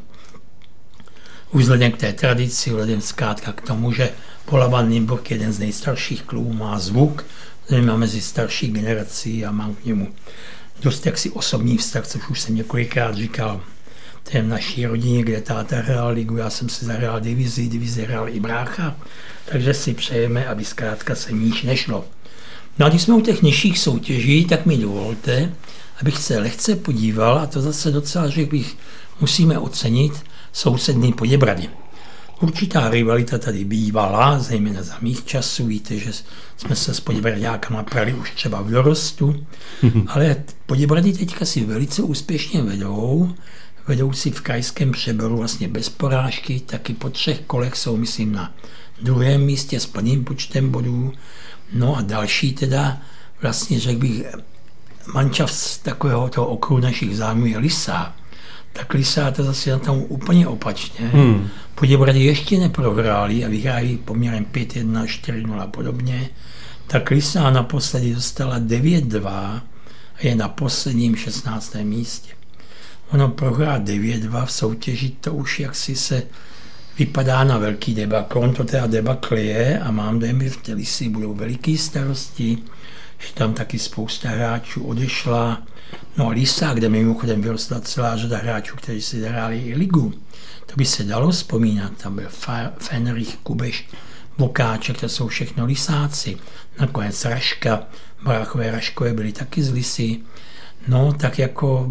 Už vzhledem k té tradici, vzhledem zkrátka k tomu, že Polaban Nymburk, jeden z nejstarších klubů, má zvuk, má mezi starší generací a mám k němu dost jaksi osobní vztah, což už jsem několikrát říkal. To je v naší rodině, kde táta hrál ligu, já jsem si zahrál divizi, divizi hrál i brácha, takže si přejeme, aby zkrátka se níž nešlo. No a když jsme u těch nižších soutěží, tak mi dovolte, abych se lehce podíval, a to zase docela, že bych musíme ocenit, sousední Poděbrady. Určitá rivalita tady bývala, zejména za mých časů, víte, že jsme se s Poděbraďákama prali už třeba v dorostu, ale Poděbrady teďka si velice úspěšně vedou, vedou si v krajském přeboru vlastně bez porážky, taky po třech kolech jsou, myslím, na druhém místě s plným počtem bodů. No a další teda, vlastně řekl bych, mančaft z takového toho okruhu našich zájmů je Lysá. Tak Lysá to zase na tom úplně opačně. Hmm. Poděbrady ještě neprohráli a vyhráli poměrem pět jedna, čtyři nula a podobně. Tak Lysá naposledy dostala devět dva a je na posledním šestnáctém místě. Ono prohrát devět dva v soutěži, to už jaksi se vypadá na velký debakl. On to teda debakl je a mám dojem, že v té Lysy budou veliký starosti, že tam taky spousta hráčů odešla. No a Lysá, kde mimochodem vyrostla celá řada hráčů, kteří si hráli i ligu, to by se dalo vzpomínat. Tam byl Fenrich, Kubeš, Vokáček, to jsou všechno Lysáci. Nakonec Raška, bráchové Raškové byli taky z Lysy. No tak jako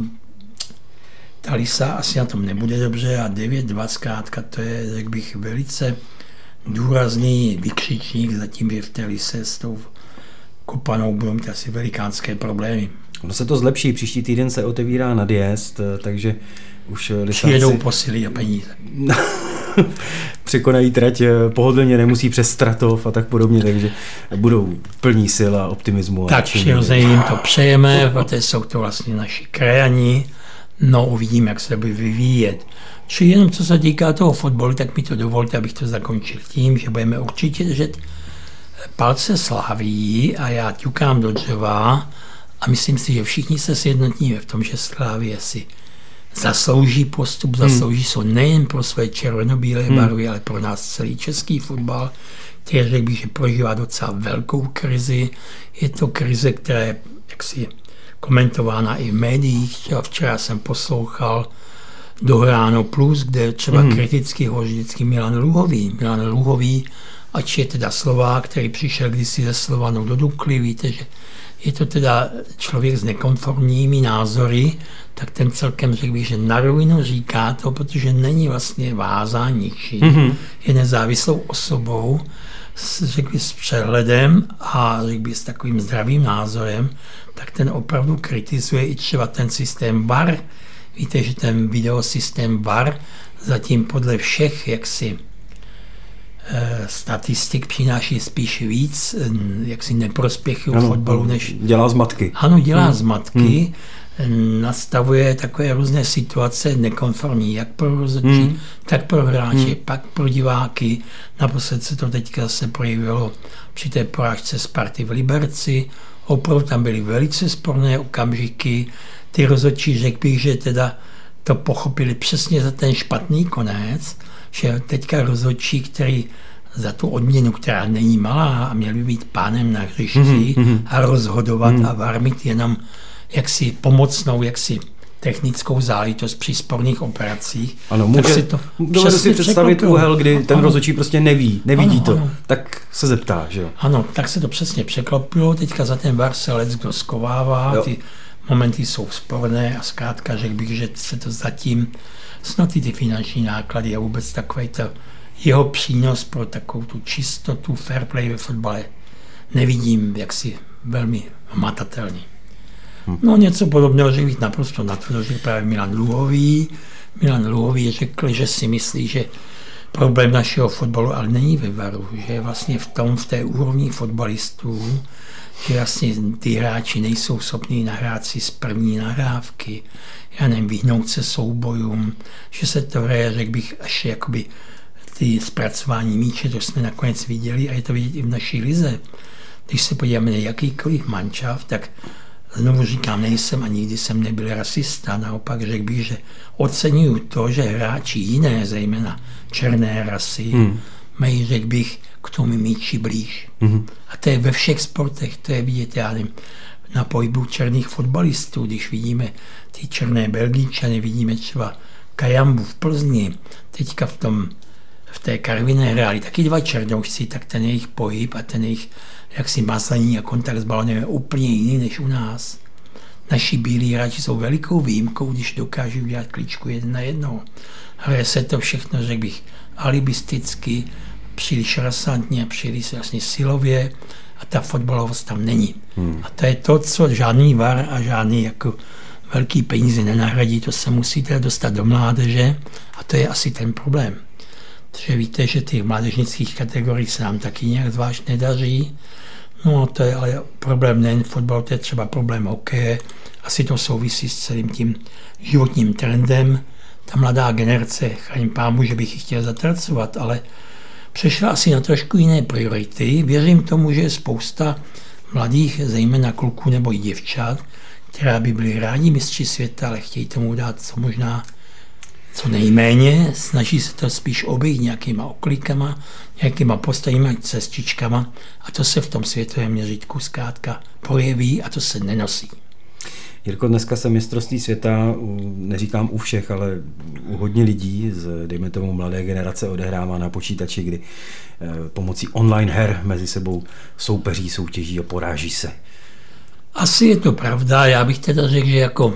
ta Lysá asi na tom nebude dobře a devět dva zkrátka to je, řekl bych, velice důrazný vykřičník zatím, že v té Lyse s tou kopanou budou mít asi velikánské problémy. Ono se to zlepší, příští týden se otevírá nadjezd, takže už Lysáci přijedou posily a peníze. Překonají trať pohodlně, nemusí přes Stratov a tak podobně, takže budou plní sil a optimismu. Tak přirozeně jim to přejeme, protože jsou to vlastně naši krajani, no uvidíme, jak se bude vyvíjet. Či jenom co se týká toho fotbalu, tak mi to dovolte, abych to zakončil tím, že budeme určitě držet palce Slavii a já ťukám do dřeva a myslím si, že všichni se sjednotíme v tom, že Slavie si zaslouží postup, zaslouží se hmm. nejen pro své červeno-bílé hmm. barvy, ale pro nás celý český fotbal, který řekl bych, že prožívá docela velkou krizi. Je to krize, která je jaksi komentována i v médiích. Třeba včera jsem poslouchal Dohráno Plus, kde třeba hmm. kriticky hovoří vždycky Milan Luhový. Milan Luhový, ač je teda Slovák, který přišel kdysi ze Slovanou do Dukly, víte, že je to teda člověk s nekonformními názory, tak ten celkem řekl bych, že na rovinu říká to, protože není vlastně vázán ničím. Mm-hmm. Je nezávislou osobou, s, řekl bych, s přehledem a řekl bych, s takovým zdravým názorem, tak ten opravdu kritizuje i třeba ten systém V A R. Víte, že ten videosystém V A R zatím podle všech jaksi statistik přináší spíš víc jaksi neprospěchy v fotbalu, než... Dělá zmatky. Ano, dělá hmm. zmatky. Hmm. Nastavuje takové různé situace nekonformní, jak pro rozhodčí, hmm. tak pro hráče, hmm. pak pro diváky. Naposled se to teďka zase projevilo při té porážce Sparty v Liberci. Opravdu tam byly velice sporné okamžiky. Ty rozhodčí, řekl bych, že teda to pochopili přesně za ten špatný konec, že teďka rozhodčí, který za tu odměnu, která není malá a měl by být pánem na hřišti mm-hmm. a rozhodovat mm-hmm. a varmit jenom jaksi pomocnou, jaksi technickou záležitost při sporných operacích. Ano, může, si to dovedu si představit překopilo. Úhel, kdy ten rozhodčí prostě neví, nevidí ano, to, ano. tak se zeptá, že jo? Ano, tak se to přesně překlopilo, teďka za ten VAR se leckdo skovává, ty momenty jsou sporné a zkrátka řekl bych, že se to zatím snad i ty finanční náklady a vůbec takový to jeho přínos pro takovou tu čistotu fair play ve fotbale nevidím jaksi velmi hmatatelný. Hmm. No něco podobného řekl bych naprosto natvrdo, že právě Milan Luhový. Milan Luhový řekl, že si myslí, že problém našeho fotbalu ale není ve varu, že vlastně v tom, v té úrovni fotbalistů, že vlastně ty hráči nejsou schopní nahrát si z první nahrávky, já nevím, vyhnout se soubojům, že se to hraje, řekl bych, až jakoby ty zpracování míče, to jsme nakonec viděli a je to vidět i v naší lize. Když se podíváme na jakýkoliv mančaft, tak znovu říkám, nejsem a nikdy jsem nebyl rasista, naopak řekl bych, že oceňuju to, že hráči jiné, zejména černé rasy, hmm. mají, řekl bych, k tomu míči blíž. Hmm. A to je ve všech sportech, to je vidět, já nevím, na pohybu černých fotbalistů, když vidíme ty černé Belgičany, vidíme třeba Kajambu v Plzni, teďka v tom v té Karviné hráli taky dva černoušci, tak ten jejich pohyb a ten jejich jaksi mazlení a kontakt s balonem je úplně jiný než u nás. Naši bílí hráči jsou velikou výjimkou, když dokáží udělat kličku jeden na jednou. Hraje se to všechno, řekl bych, alibisticky, příliš rasantně, příliš vlastně silově a ta fotbalovost tam není. Hmm. A to je to, co žádný VAR a žádný jako velký peníze nenahradí, to se musíte dostat do mládeže a to je asi ten problém. Takže víte, že ty mládežnických kategorií se nám taky nějak zvlášť nedaří. No to je ale problém nejen fotbalu, to je třeba problém hokeje. Asi to souvisí s celým tím životním trendem. Ta mladá generace, chraň pámu, že bych ji chtěl zatracovat, ale přešla asi na trošku jiné priority. Věřím tomu, že je spousta mladých, zejména kluků nebo i děvčat, která by byly rádi mistři světa, ale chtějí tomu dát co možná co nejméně, snaží se to spíš obejít nějakýma oklikama, nějakýma postojima, cestičkama a to se v tom světovém měřítku zkrátka projeví a to se nenosí. Jirko, dneska se mistrovství světa, neříkám u všech, ale u hodně lidí z, dejme tomu, mladé generace odehrává na počítači, kdy pomocí online her mezi sebou soupeří, soutěží a poráží se. Asi je to pravda, já bych teda řekl, že jako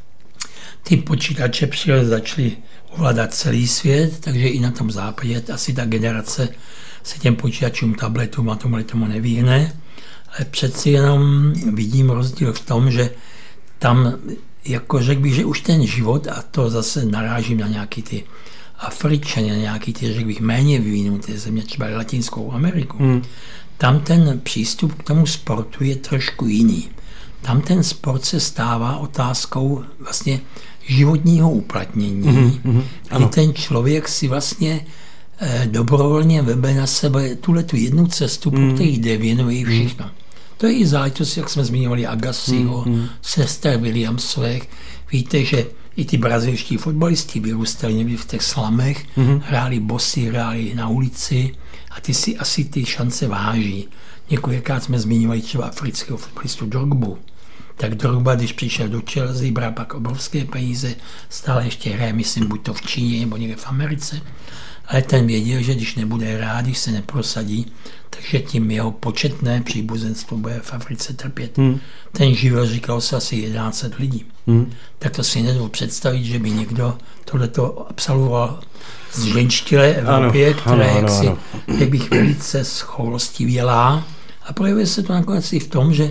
ty počítače přijeli, začaly ovládat celý svět, takže i na tom západě asi ta generace se těm počítačům, tabletům a tomu tomu nevyhne. Ale přeci jenom vidím rozdíl v tom, že tam, jako řekl bych, že už ten život, a to zase narážím na nějaký ty Afričany, na nějaký ty, řekl bych, méně vyvinuté země, třeba Latinskou Ameriku, hmm. tam ten přístup k tomu sportu je trošku jiný. Tam ten sport se stává otázkou vlastně životního uplatnění, mm-hmm, kdy ten člověk si vlastně eh, dobrovolně vebe na sebe tuhletu jednu cestu, mm. po které jde, věnuje všechno. Mm. To je i záležitost, jak jsme zmiňovali Agassiho, mm. sester Williamsových. Víte, že i ty brazilští fotbalisti vyrůstali někdy v těch slamech, mm. hráli bosy, hráli na ulici a ty si asi ty šance váží. Několikrát jsme zmiňovali třeba afrického fotbalistu Drogbu. Tak Drogba, když přišel do Chelsea, bral pak obrovské peníze, stále ještě hraje, myslím, buď to v Číně nebo někde v Americe, ale ten věděl, že když nebude hrát, když se neprosadí, takže tím jeho početné příbuzenstvo bude v Africe trpět. Hmm. Ten živel, říkal se, asi jedenáct set lidí. Hmm. Tak to si nedou představit, že by někdo tohleto absolvoval z ženštilé Evropě, ano, která ano, jaksi, ano, ano. jak bych velice schoulostivělá. A projevuje se to nakonec i v tom, že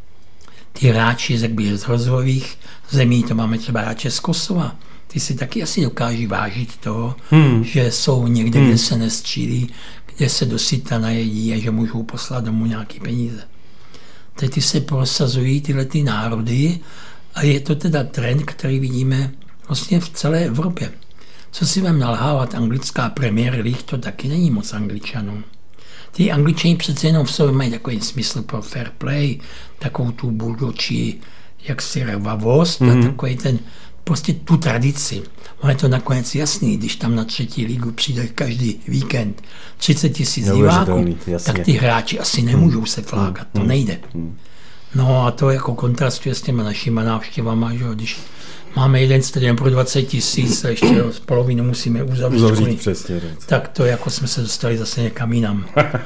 ty hráči z rozvojových zemí, to máme třeba hráče z Kosova, ty si taky asi dokáží vážit toho, hmm. že jsou někde, hmm. kde se nestřílí, kde se dosyta najedí a že můžou poslat domů nějaký peníze. Teď ty se prosazují tyhle ty národy a je to teda trend, který vidíme vlastně v celé Evropě. Co si vám nalhávat, anglická Premier League, to taky není moc Angličanů. Ty Angličani přece jenom v sobě mají takový smysl pro fair play, takovou tu buldočí jaksi rvavost mm-hmm. a takový ten, prostě tu tradici. Ono je to nakonec jasný, když tam na třetí ligu přijde každý víkend třicet tisíc diváků, tak ty hráči asi nemůžou se flákat, to nejde. No a to jako kontrastuje s těma našima návštěvama, že když máme jeden stadion pro dvacet tisíc a ještě polovinu musíme uzavřít, uzavřít přesně, tak to jako jsme se dostali zase někam jinam.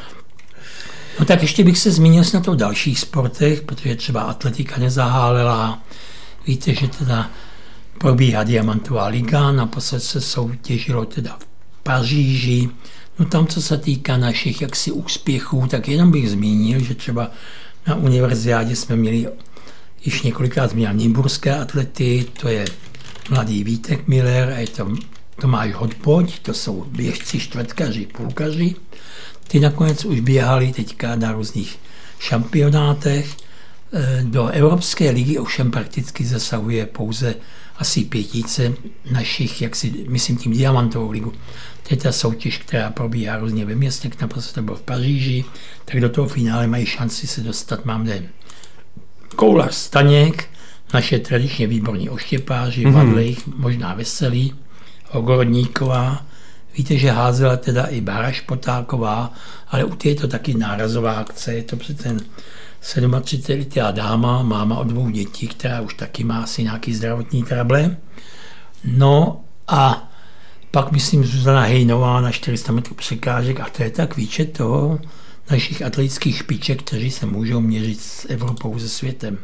No tak ještě bych se zmínil na to v dalších sportech, protože třeba atletika nezahálela. Víte, že teda probíhá diamantová liga, naposled se soutěžilo teda v Paříži. No tam, co se týká našich jaksi úspěchů, tak jenom bych zmínil, že třeba na univerziádě jsme měli již několikrát zmínil nymburské atlety, to je mladý Vítek Miller a je to Tomáš Hodpoť, to jsou běžci, čtvrtkaři, půlkaři. Ty nakonec už běhali teďka na různých šampionátech. Do Evropské ligy ovšem prakticky zasahuje pouze asi pětice našich, jak si myslím tím diamantovou ligu. To je ta soutěž, která probíhá různě ve městech, naposled to bylo v Paříži, tak do toho finále mají šanci se dostat, mám jde Koulař Staněk, naše tradičně výborní oštěpáři, mm-hmm. Vadlejch, možná Veselý, Ogorodníková. Víte, že házela teda i Bára Špotáková, ale u té je to taky nárazová akce, je to přece ten třicetiletá dáma, máma o dvou dětí, která už taky má asi nějaký zdravotní trable. No a pak myslím Zuzana Hejnová na čtyři sta metrů překážek a to je tak výčet toho našich atletických špiček, kteří se můžou měřit s Evropou, se světem.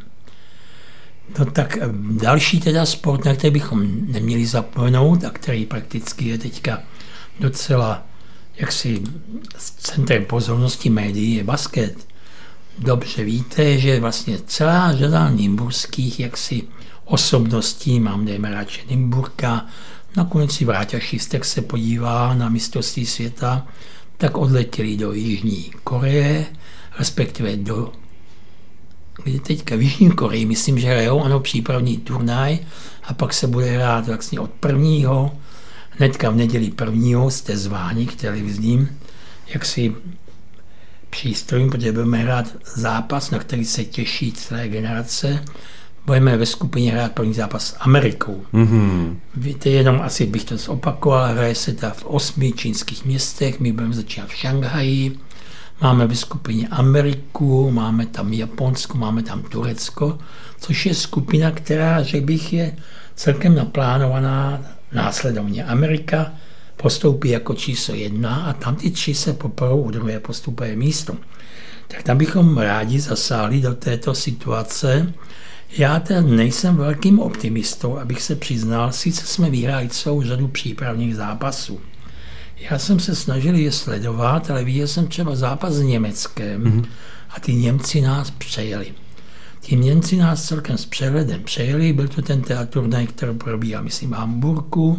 No tak další teda sport, na který bychom neměli zapomenout a který prakticky je teďka docela jaksi centrem pozornosti médií, je basket. Dobře víte, že vlastně celá řada nymburských jaksi osobností, mám dejme radši Nymburka, nakonec si Vráťa Šistek se podívá na mistrovství světa, tak odletěli do Jižní Koreje, respektive do kde teďka v Jižní Koreji, myslím, že hrajou, ano, přípravný turnaj a pak se bude hrát vlastně od prvního, hnedka v neděli prvního jste zváni k televizním, jaksi přístrojům, protože budeme hrát zápas, na který se těší celé generace. Budeme ve skupině hrát první zápas s Amerikou. Mm-hmm. Víte, jenom asi bych to zopakoval, hraje se ta v osmi čínských městech, my budeme začínat v Šanghaji, máme ve skupině Ameriku, máme tam Japonsko, máme tam Turecko, což je skupina, která, řekl bych, je celkem naplánovaná následovně. Amerika postoupí jako číslo jedna a tam ty tři se poporou u druhé postupuje místo. Tak tam bychom rádi zasáhli do této situace. Já teda nejsem velkým optimistou, abych se přiznal, sice jsme vyhráli celou řadu přípravných zápasů. Já jsem se snažil je sledovat, ale viděl jsem třeba zápas s Německem mm-hmm. a ty Němci nás přejeli. Ti Němci nás celkem s přehledem přejeli, byl to ten turnaj, který probíhal, myslím, v Hamburku.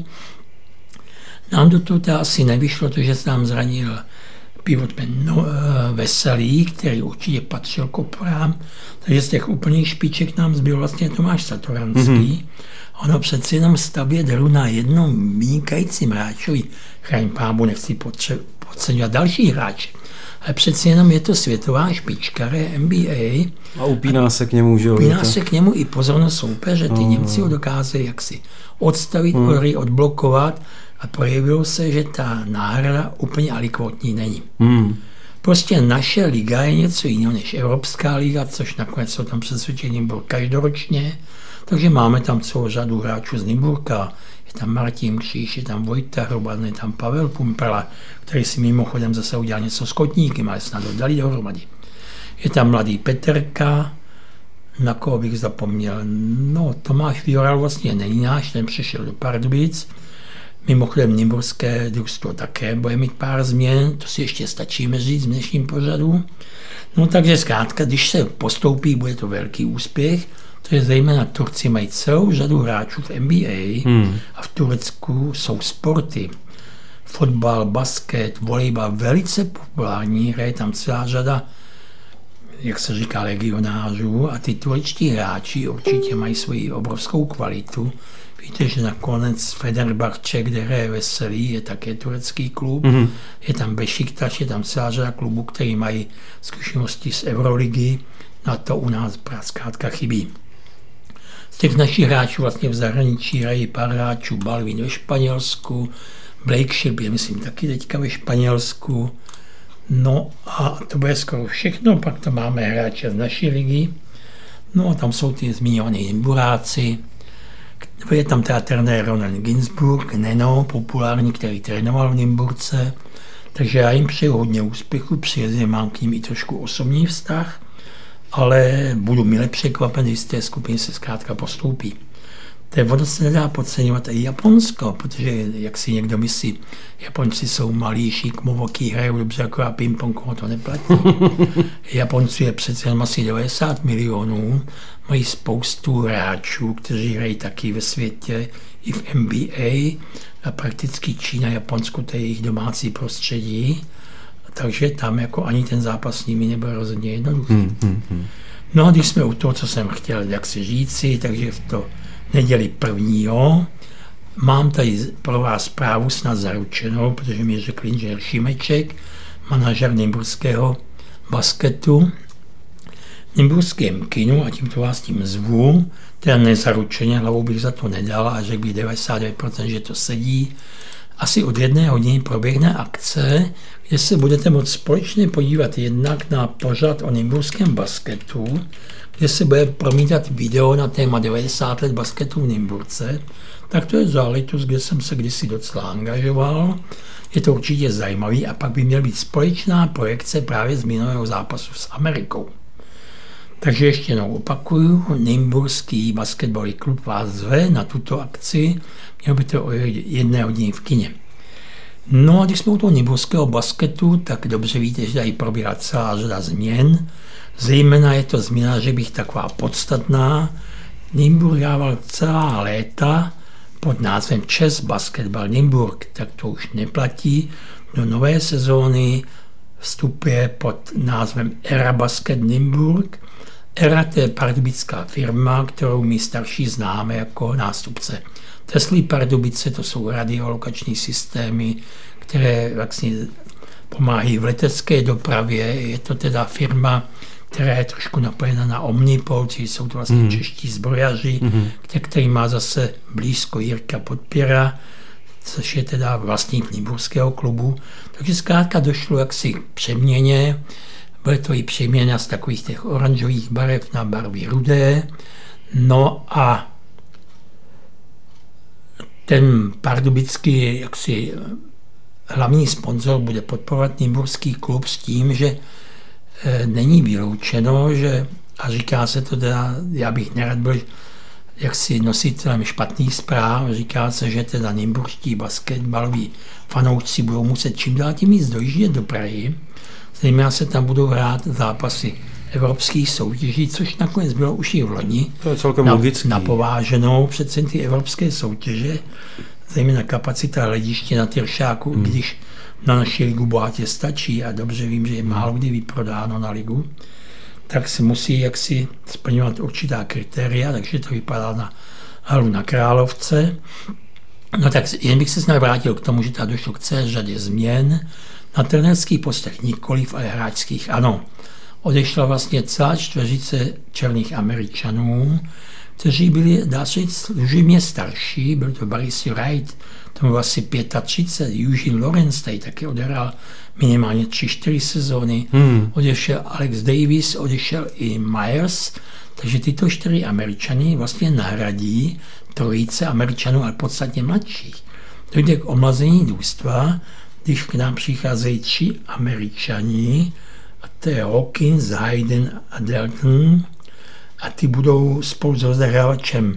Nám do toho to asi nevyšlo, protože se nám zranil pivotman no, Veselý, který určitě patřil k oporám, takže z těch úplných špiček nám zbyl vlastně Tomáš Satoranský. Mm-hmm. Ono přeci jenom stavět hru na jednom vynikajícím hráčovi, chraň pámu, nechci podceňovat další hráče, ale přeci jenom je to světová špička, je N B A. A upíná se k němu, že jo? Upíná se k němu i pozornost soupeře, ty no, Němci ho dokázají jaksi odstavit, hmm. odblokovat a projevilo se, že ta náhrada úplně alikvotní není. Hmm. Prostě naše liga je něco jiného než Evropská liga, což nakonec o tom přesvědčení bylo každoročně, takže máme tam celou řadu hráčů z Nymburka. Je tam Martin Kříž, je tam Vojta Hroban, je tam Pavel Pumperla, který si mimochodem zase udělal něco s kotníky, ale snad ho dali dohromady. Je tam mladý Petrka, na koho bych zapomněl. No, Tomáš Vioral vlastně není náš, ten přešel do Pardubic. Mimochodem nymburské družstvo také bude mít pár změn, to si ještě stačíme říct v dnešním pořadu. No takže zkrátka, když se postoupí, bude to velký úspěch, protože zejména Turci mají celou řadu hráčů v N B A hmm. a v Turecku jsou sporty. fotbal, basket, volejbal, velice populární, hraje tam celá řada, jak se říká, legionářů a ty turečtí hráči určitě mají svoji obrovskou kvalitu. Víte, že nakonec Fenerbahce, kde hraje Veselý, je také turecký klub. Mm-hmm. Je tam Bešiktaš, je tam celá řada klubů, který mají zkušenosti z Euroligy. Na to u nás zkrátka chybí. Z těch našich hráčů vlastně v zahraničí hrají pár hráčů, Balvin ve Španělsku, Blake Shipp je, myslím, taky teďka ve Španělsku. No a to bude skoro všechno, pak to máme hráče z naší ligy. No a tam jsou ty zmiňované Nymburáci. Je tam teda trenér Ronan Ginsburg, Neno, populární, který trénoval v Nymburce. Takže já jim přeju hodně úspěchu, přijezdím, mám k ním i trošku osobní vztah, ale budu mile překvapen, když z té skupiny se zkrátka postoupí. To ono se nedá podceňovat i Japonsko, protože, jak si někdo myslí, Japonci jsou malí, šikmovoký, hrajou dobře, jako a ping-pong, to neplatí. Japonců je přece jen asi devadesát milionů, mají spoustu hráčů, kteří hrají taky ve světě, i v N B A, a prakticky Čína, Japonsko, to je jejich domácí prostředí, takže tam jako ani ten zápas s nimi nebyl rozhodně jednoduchý. Hmm, hmm, hmm. No a když jsme u toho, co jsem chtěl, jak si říci, takže v to neděli prvního. Mám tady pro vás zprávu snad zaručenou, protože mi řekl inženýr Šimeček, manažer nymburského basketu. V nymburském kinu, a tímto vás tím zvu, teda nezaručeně, hlavou bych za to nedal a řekl bych devadesát devět procent, že to sedí. Asi od jedné hodiny proběhne akce, kde se budete moct společně podívat jednak na pořad o nymburském basketu, kde se bude promítat video na téma devadesát let basketu v Nymburce, tak to je záležitost, kde jsem se kdysi docela angažoval. Je to určitě zajímavý a pak by měla být společná projekce právě z minulého zápasu s Amerikou. Takže ještě jednou opakuju, Nymburský basketbalový klub vás zve na tuto akci, mělo by to o jedné hodině v kině. No a když jsme u toho nymburského basketu, tak dobře víte, že tady probíhá celá řada změn. Zejména je to změna, že bych taková podstatná. Nymburk hrával celá léta pod názvem Čes Basketbal Nymburk, tak to už neplatí. Do nové sezóny vstupuje pod názvem Era Basket Nymburk. Era, to je pardubická firma, kterou my starší známe jako nástupce Tesly Pardubice, to jsou radiolokační systémy, které vlastně pomáhají v letecké dopravě. Je to teda firma, která je trošku napojena na Omnipol, či jsou to vlastně mm. čeští zbrojaři, mm. který má zase blízko Jirka Podpěra, což je teda vlastník nymburského klubu. Takže zkrátka došlo jaksi k přeměně. Bylo to i přeměna z takových těch oranžových barev na barvy rudé. No a ten pardubický jaksi hlavní sponzor bude podporovat nymburský klub s tím, že e, není vyloučeno, že, a říká se to teda, já bych nerad byl jaksi nositelem špatných zpráv, říká se, že teda nymburští basketbaloví fanoušci budou muset čím dál tím víc dojíždět do Prahy, zejména se tam budou hrát zápasy evropských soutěží, což nakonec bylo už i v loni. To je celkem na, logický. Napováženou přece ty evropské soutěže, zejména kapacita hlediště na Tyršáku, hmm. když na naši ligu bohatě stačí a dobře vím, že je málo kdy vyprodáno na ligu, tak se musí jaksi splňovat určitá kritéria, takže to vypadá na halu na Královce. No tak jen bych se snad vrátil k tomu, že tady došlo k celé řadě změn. Na trenérských postech nikoliv, ale hráčských ano. Odešla vlastně celá čtveřice černých Američanů, kteří byli, dá se říct, služebně starší. Byl to Barry Wright, tomu asi třicet pět, Eugene Lawrence tady taky odehrál minimálně tři čtyři sezóny. Hmm. Odešel Alex Davis, odešel i Myers, takže tyto čtyři Američany vlastně nahradí trojice Američanů, ale podstatně mladších. Dojde k omlazení důstva, když k nám přicházejí tři Američani, a to je Hawkins, Hayden a Dalton, a ty budou spolu s rozehrávačem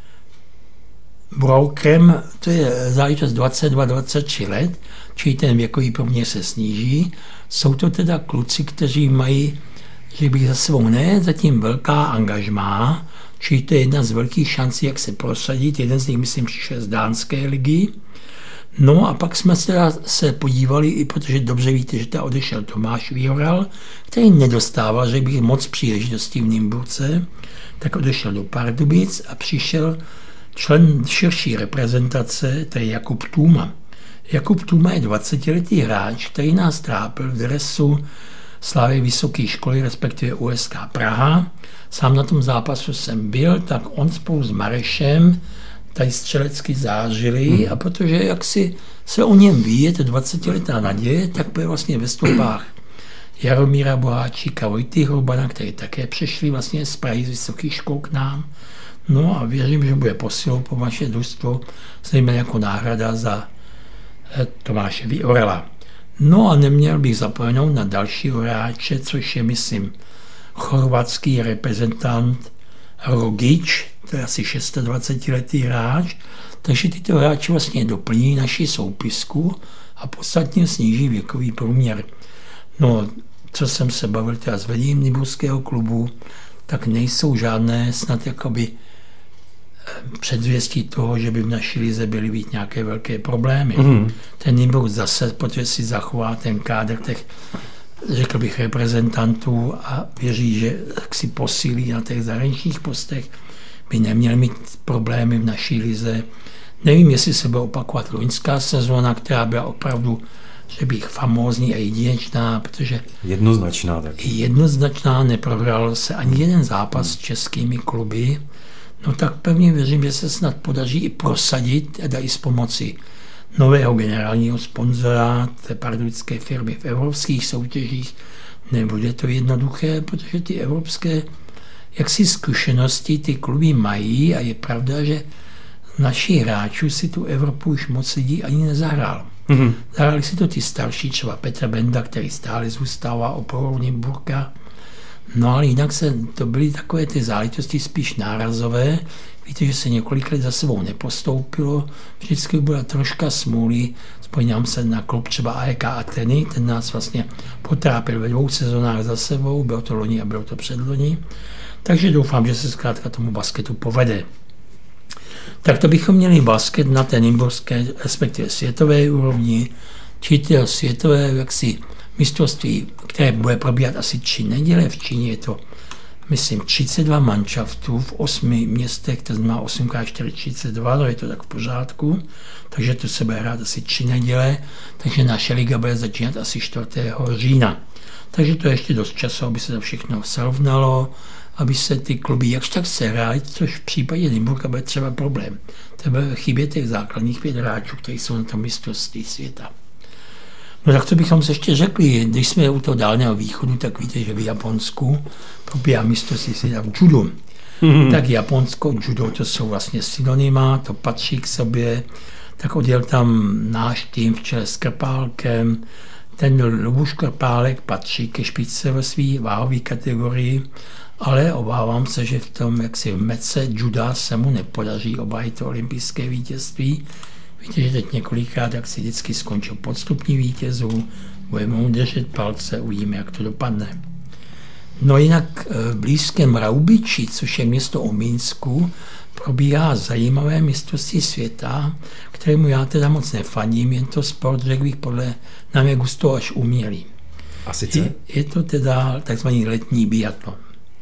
Brokerem, to je záležitost dvacet dva dvacet tři let, čili ten věkový poměr se sníží. Jsou to teda kluci, kteří mají, že bych za sebou ne, zatím velká angažmá, čili to je jedna z velkých šancí, jak se prosadit. Jeden z nich, myslím, přišel z dánské ligy. No a pak jsme se, teda se podívali, i protože dobře víte, že ta odešel Tomáš Výhoral, který nedostával, že bych moc příležitostí v Nymburce, tak odešel do Pardubic a přišel člen širší reprezentace, to je Jakub Tůma. Jakub Tůma je dvacetiletý hráč, který nás trápil v dresu Slavie Vysoké školy, respektive U S K Praha. Sám na tom zápasu jsem byl, tak on spolu s Marešem tady střelecky zážili hmm. a protože jak si se o něm ví, je to dvacetiletá naděje, tak byl vlastně ve stopách Jaromíra Boháčíka, Vojty Hrubana, který také přešli vlastně z Prahy z vysokých škol k nám. No a věřím, že bude posilou po vaše družstvo, zejména jako náhrada za Tomáše Výhorala. No a neměl bych zapomenout na dalšího hráče, což je, myslím, chorvatský reprezentant Rogič, to je asi dvacetišestiletý hráč, takže tyto hráči vlastně doplní naši soupisku a podstatně sníží věkový průměr. No, co jsem se bavil teda s vedením nymburského klubu, tak nejsou žádné snad jakoby předzvěstí toho, že by v naší lize byly být nějaké velké problémy. Mm. Ten Nymburk zase, protože si zachová ten kádr těch, řekl bych, reprezentantů a věří, že si posílí na těch zahraničních postech, by neměl mít problémy v naší lize. Nevím, jestli se bude opakovat loňská sezóna, která byla opravdu, že bych famózní a jedinečná, protože jednoznačná taky. Jednoznačná, neprohrál se ani jeden zápas s českými kluby. No tak pevně věřím, že se snad podaří i prosadit a i s pomocí nového generálního sponzora té pardubické firmy v evropských soutěžích. Nebude to jednoduché, protože ty evropské jaksi zkušenosti ty kluby mají a je pravda, že naši hráčů si tu Evropu už moc lidí ani nezahrál. Mm-hmm. Zahráli si to ty starší, třeba Petr Benda, který stále zůstává oporou Nymburka. No ale jinak se, to byly takové ty záležitosti spíš nárazové. Víte, že se několik let za sebou nepostoupilo. Vždycky byla troška smůly. Vzpomínám se na klub třeba A E K Ateny, ten nás vlastně potrápil ve dvou sezónách za sebou, bylo to loni a bylo to předloni. Takže doufám, že se zkrátka tomu basketu povede. Tak to bychom měli basket na té nymburské, respektive světové úrovni, či to světové jaksi mistrovství, které bude probíhat asi tři neděle. V Číně je to, myslím, třicet dva manšaftů v osmi městech, to znamená osm krát čtyři, třicet dva, no je to tak v pořádku, takže to se bude hrát asi tři neděle, takže naše liga bude začínat asi čtvrtého října. Takže to je ještě dost času, aby se to všechno srovnalo, aby se ty kluby jakž tak sehrály, což v případě Nymburka bude třeba problém. To bude chybět těch základních pět hráčů, kteří jsou na tom mistrovství světa. No tak co bychom se ještě řekli, když jsme u toho dálného východu, tak víte, že v Japonsku probíhá mistrovství světa v judu. Mm-hmm. Tak Japonsko, judo, to jsou vlastně synonyma, to patří k sobě, tak odjel tam náš tým v čele s Krpálkem. Ten Lubuš Krpálek patří ke špičce ve své váhové kategorii, ale obávám se, že v tom, jaksi v mece juda se mu nepodaří obhájit to olympijské vítězství. Víte, že teď několikrát, jak si vždycky skončil podstupní vítězů, budeme mu držet palce, uvidíme, jak to dopadne. No jinak v blízkém Raubiči, což je město o Minsku, probíhá zajímavé mistrovství světa, kterému já teda moc nefandím, jen to sport, řekl bych, podle nám je gusto až umělý. A sice? Je, je to teda takzvaný letní biatlon.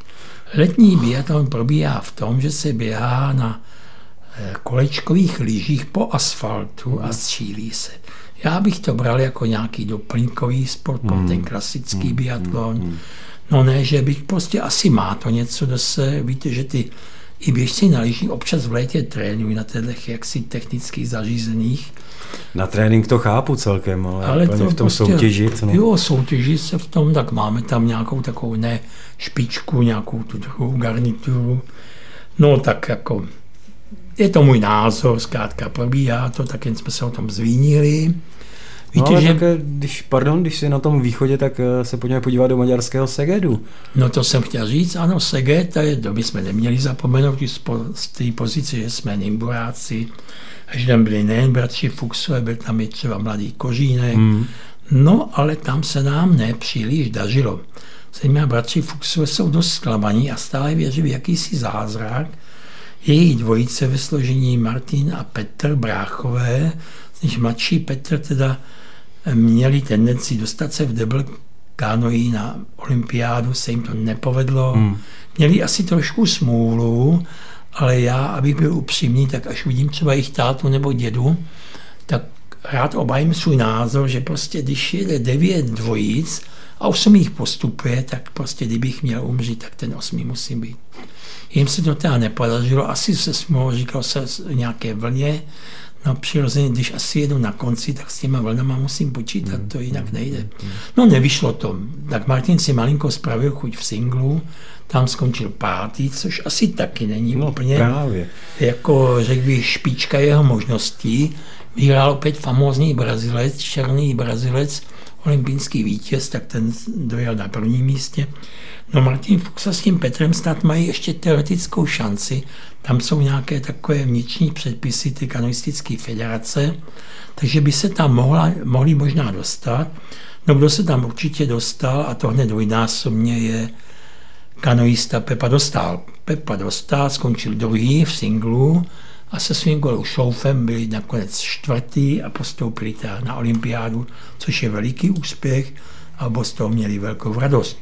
Letní biatlon probíhá v tom, že se běhá na kolečkových lyžích po asfaltu a střílí se. Já bych to bral jako nějaký doplňkový sport pro ten klasický biatlon. No ne, že bych prostě asi má to něco do se. Víte, že ty i běžci na lyžích občas v létě trénují na těchto jaksi technických zařízeních. Na trénink to chápu celkem, ale, ale to v tom prostě, soutěžit. No. Jo, soutěžit se v tom, tak máme tam nějakou takovou ne špičku, nějakou tu druhou garnituru. No tak jako je to můj názor, zkrátka probíhá to, tak jen jsme se o tom zmínili. Víte, no ale že... také, když, pardon, když jsi na tom východě, tak se půjdeme podívat do maďarského Segedu. No to jsem chtěl říct, ano, Seged, my jsme neměli zapomenout z té pozice, že jsme Nymburáci, a že tam byli nejen bratři Fuchsové, byl tam i třeba mladý Kořínek, hmm. no ale tam se nám nepříliš dařilo. Zejména bratři Fuchsové jsou dost zklamaní a stále věří v jakýsi zázrak, Její dvojice ve složení Martin a Petr bráchové, když mladší Petr teda měli tendenci dostat se v debl kánoí na olympiádu, se jim to nepovedlo. Hmm. Měli asi trošku smůlu, ale já, abych byl upřímný, tak až vidím třeba jejich tátu nebo dědu, tak rád obajím svůj názor, že prostě když jede devět dvojic a osm jich postupuje, tak prostě kdybych měl umřít, tak ten osmý musí být. Jim se to teda nepodařilo, asi se smůlo, říkal se nějaké vlně, no přirozeně, když asi jedu na konci, tak s těma vlnama musím počítat, to jinak nejde. No nevyšlo to, tak Martin si malinko spravil chuť v singlu, tam skončil pátý, což asi taky není no, úplně, právě. Jako řekl bych, špička jeho možností. Vyhrál opět famózní Brazilec, černý Brazilec, olympijský vítěz, tak ten dojel na prvním místě. No Martin Fuchs s tím Petrem snad mají ještě teoretickou šanci. Tam jsou nějaké takové vnitřní předpisy ty kanoistické federace, takže by se tam mohla, mohli možná dostat. No kdo se tam určitě dostal, a to hned dvojnásobně, je kanoista Pepa Dostál. Pepa Dostál skončil druhý v singlu a se svým Goloušoufem byli nakonec čtvrtý a postoupili na olympiádu, což je veliký úspěch a oba z toho měli velkou radost.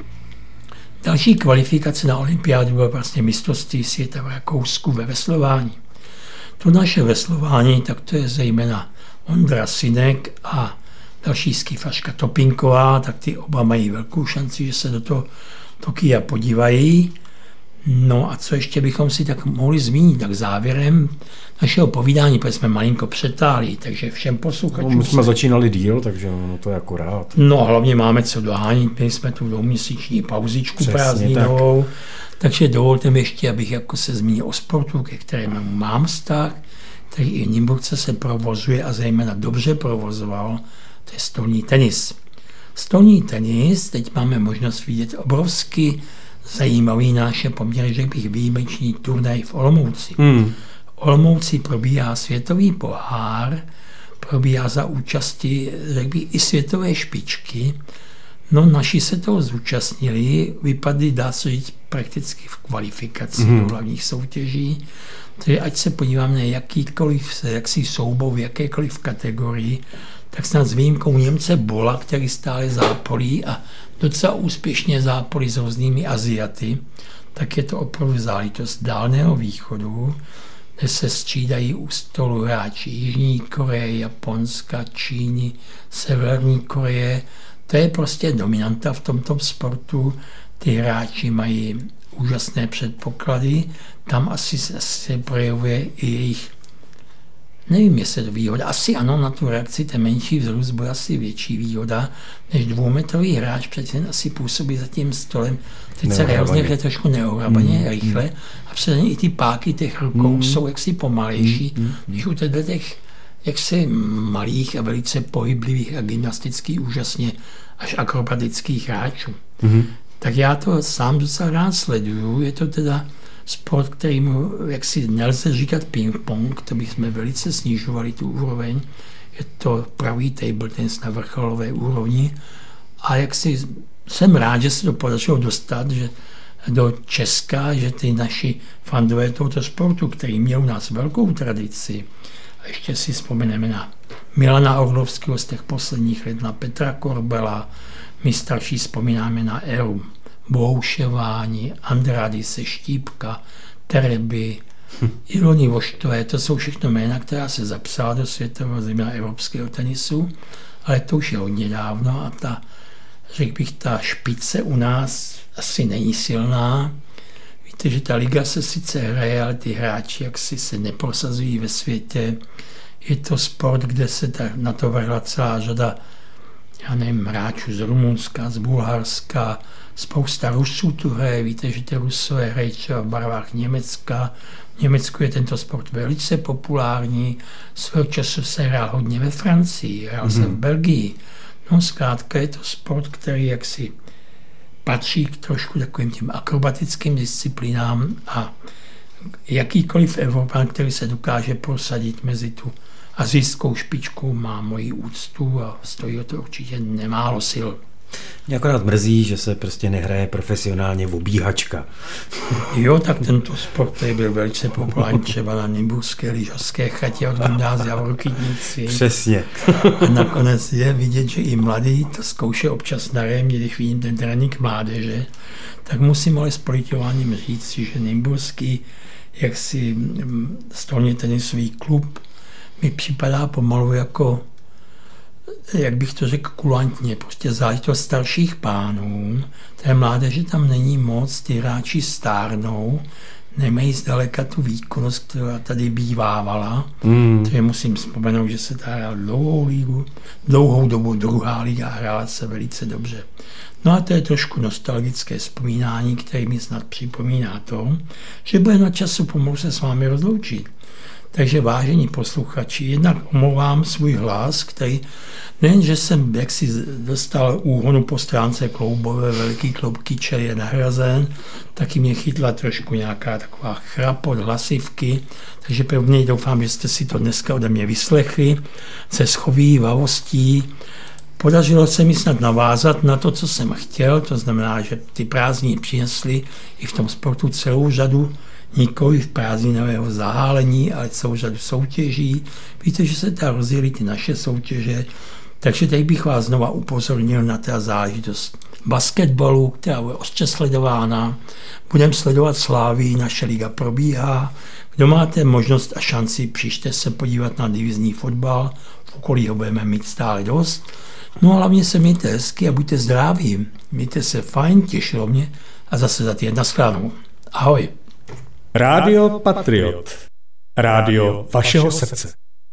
Další kvalifikace na olympiádu bylo vlastně mistrovství světa v Rakousku ve veslování. To naše veslování, tak to je zejména Ondra Synek a další skifařka Topinková, tak ty oba mají velkou šanci, že se do toho Tokia podívají. No a co ještě bychom si tak mohli zmínit, tak závěrem našeho povídání, protože jsme malinko přetáhli, takže všem posluchačům... No, my jsme se... začínali díl, takže no to je akorát. No hlavně máme co dohánit, my jsme tu dvouměsíční pauzičku prázdninovou, tak. Takže dovolte mi ještě, abych jako se zmínil o sportu, ke kterému mám vztah, který i v Nymburce se provozuje a zejména dobře provozoval, to je stolní tenis. Stolní tenis, teď máme možnost vidět obrovsky zajímavý náš poměrně, řekl bych, výjimečný turnaj v Olomouci. Hmm. V Olomouci probíhá světový pohár, probíhá za účasti, řekl bych, i světové špičky. No naši se toho zúčastnili, vypadli, dá se říct, prakticky v kvalifikaci hmm. do hlavních soutěží. Takže ať se podíváme na jakýkoliv jaksi souboj v jakékoliv kategorii, tak snad s výjimkou Němce Bola, který stále zápolí a docela úspěšně zápolí s různými Aziaty, tak je to opravdu záležitost Dálného východu, kde se střídají u stolu hráči Jižní Koreje, Japonska, Číny, Severní Koreje. To je prostě dominanta v tomto sportu. Ty hráči mají úžasné předpoklady, tam asi se projevuje i jejich, nevím, jestli je to výhoda, asi ano, na tu reakci ten menší vzrůst bude asi větší výhoda, než dvoumetrový hráč přece asi působí za tím stolem, teď se rozněhne trošku neohrabaně, mm, rychle a přece i ty páky těch rukou mm, jsou jaksi pomalejší, mm, když u těchto těch jaksi malých a velice pohyblivých a gymnastických, úžasně až akrobatických hráčů. Mm. Tak já to sám docela rád sleduju, je to teda sport, kterýmu jaksi nelze říkat ping-pong, to bychom velice snižovali tu úroveň, je to pravý table tenis na vrcholové úrovni a jaksi jsem rád, že se to podařilo dostat, že do Česka, že ty naši fandové tohoto sportu, který měl u nás velkou tradici, a ještě si vzpomeneme na Milana Orlovského z těch posledních let, na Petra Korbela, my starší vzpomínáme na éru Bouševání, Andradise, Štípka, Tereby, hm. Ilony Voštové, to jsou všechno jména, která se zapsala do světového, zejména evropského tenisu, ale to už je hodně dávno a ta, řekl bych, ta špice u nás asi není silná. Víte, že ta liga se sice hraje, ale ty hráči jaksi se neprosazují ve světě. Je to sport, kde se ta, na to vrhla celá řada, já nevím, hráčů z Rumunska, z Bulharska, spousta Rusů tu hraje, víte, že ty Rusové hrají třeba v barvách Německa. V Německu je tento sport velice populární, svého času se hrál hodně ve Francii, hrál mm-hmm. se v Belgii. No zkrátka je to sport, který jaksi patří k trošku takovým těm akrobatickým disciplinám a jakýkoliv Evropan, který se dokáže prosadit mezi tu asijskou špičku, má moji úctu a stojí o to určitě nemálo sil. Mě akorát mrzí, že se prostě nehraje profesionálně v obíhačka. Jo, tak tento sport tady byl velice populární třeba na Nymburské lyžařské chatě od gymnázia v Rokytnici. Přesně. A nakonec je vidět, že i mladí to zkouše občas na rémě, když vidím ten trénink mládeže, tak musím ale s politováním říct si, že Nymburský jaksi stolně tenisový klub mi připadá pomalu jako, jak bych to řekl, kulantně, prostě záležitost starších pánů. Té mládeže tam není moc, ty hráči stárnou, nemají zdaleka tu výkonnost, která tady bývávala. Mm. Takže musím vzpomenout, že se ta hrála dlouhou ligu, dlouhou dobu druhá liga hrála se velice dobře. No a to je trošku nostalgické vzpomínání, které mi snad připomíná to, že bude na času pomalu se s vámi rozloučit. Takže vážení posluchači, jednak omlouvám svůj hlas, který nejen, že jsem jaksi dostal úhonu po stránce kloubové, veliký kloub kyčel je nahrazen, taky mě chytla trošku nějaká taková chrapot, hlasivky, takže pevně doufám, že jste si to dneska ode mě vyslechli se schovívavostí. Podařilo se mi snad navázat na to, co jsem chtěl, to znamená, že ty prázdniny přinesly i v tom sportu celou řadu nikoli v prázdninového zahálení, ale celou řadu soutěží. Víte, že se tady rozjeli ty naše soutěže, takže teď bych vás znova upozornil na ta záležitost basketbalu, která je ostře sledována. Budeme sledovat Slávii, naše liga probíhá. Kdo máte možnost a šanci, přište se podívat na divizní fotbal, v okolí ho budeme mít stále dost. No a hlavně se mějte hezky a buďte zdraví. Mějte se fajn, těšilo mě a zase za týden naschledanou. Ahoj. Rádio Patriot. Rádio vašeho srdce.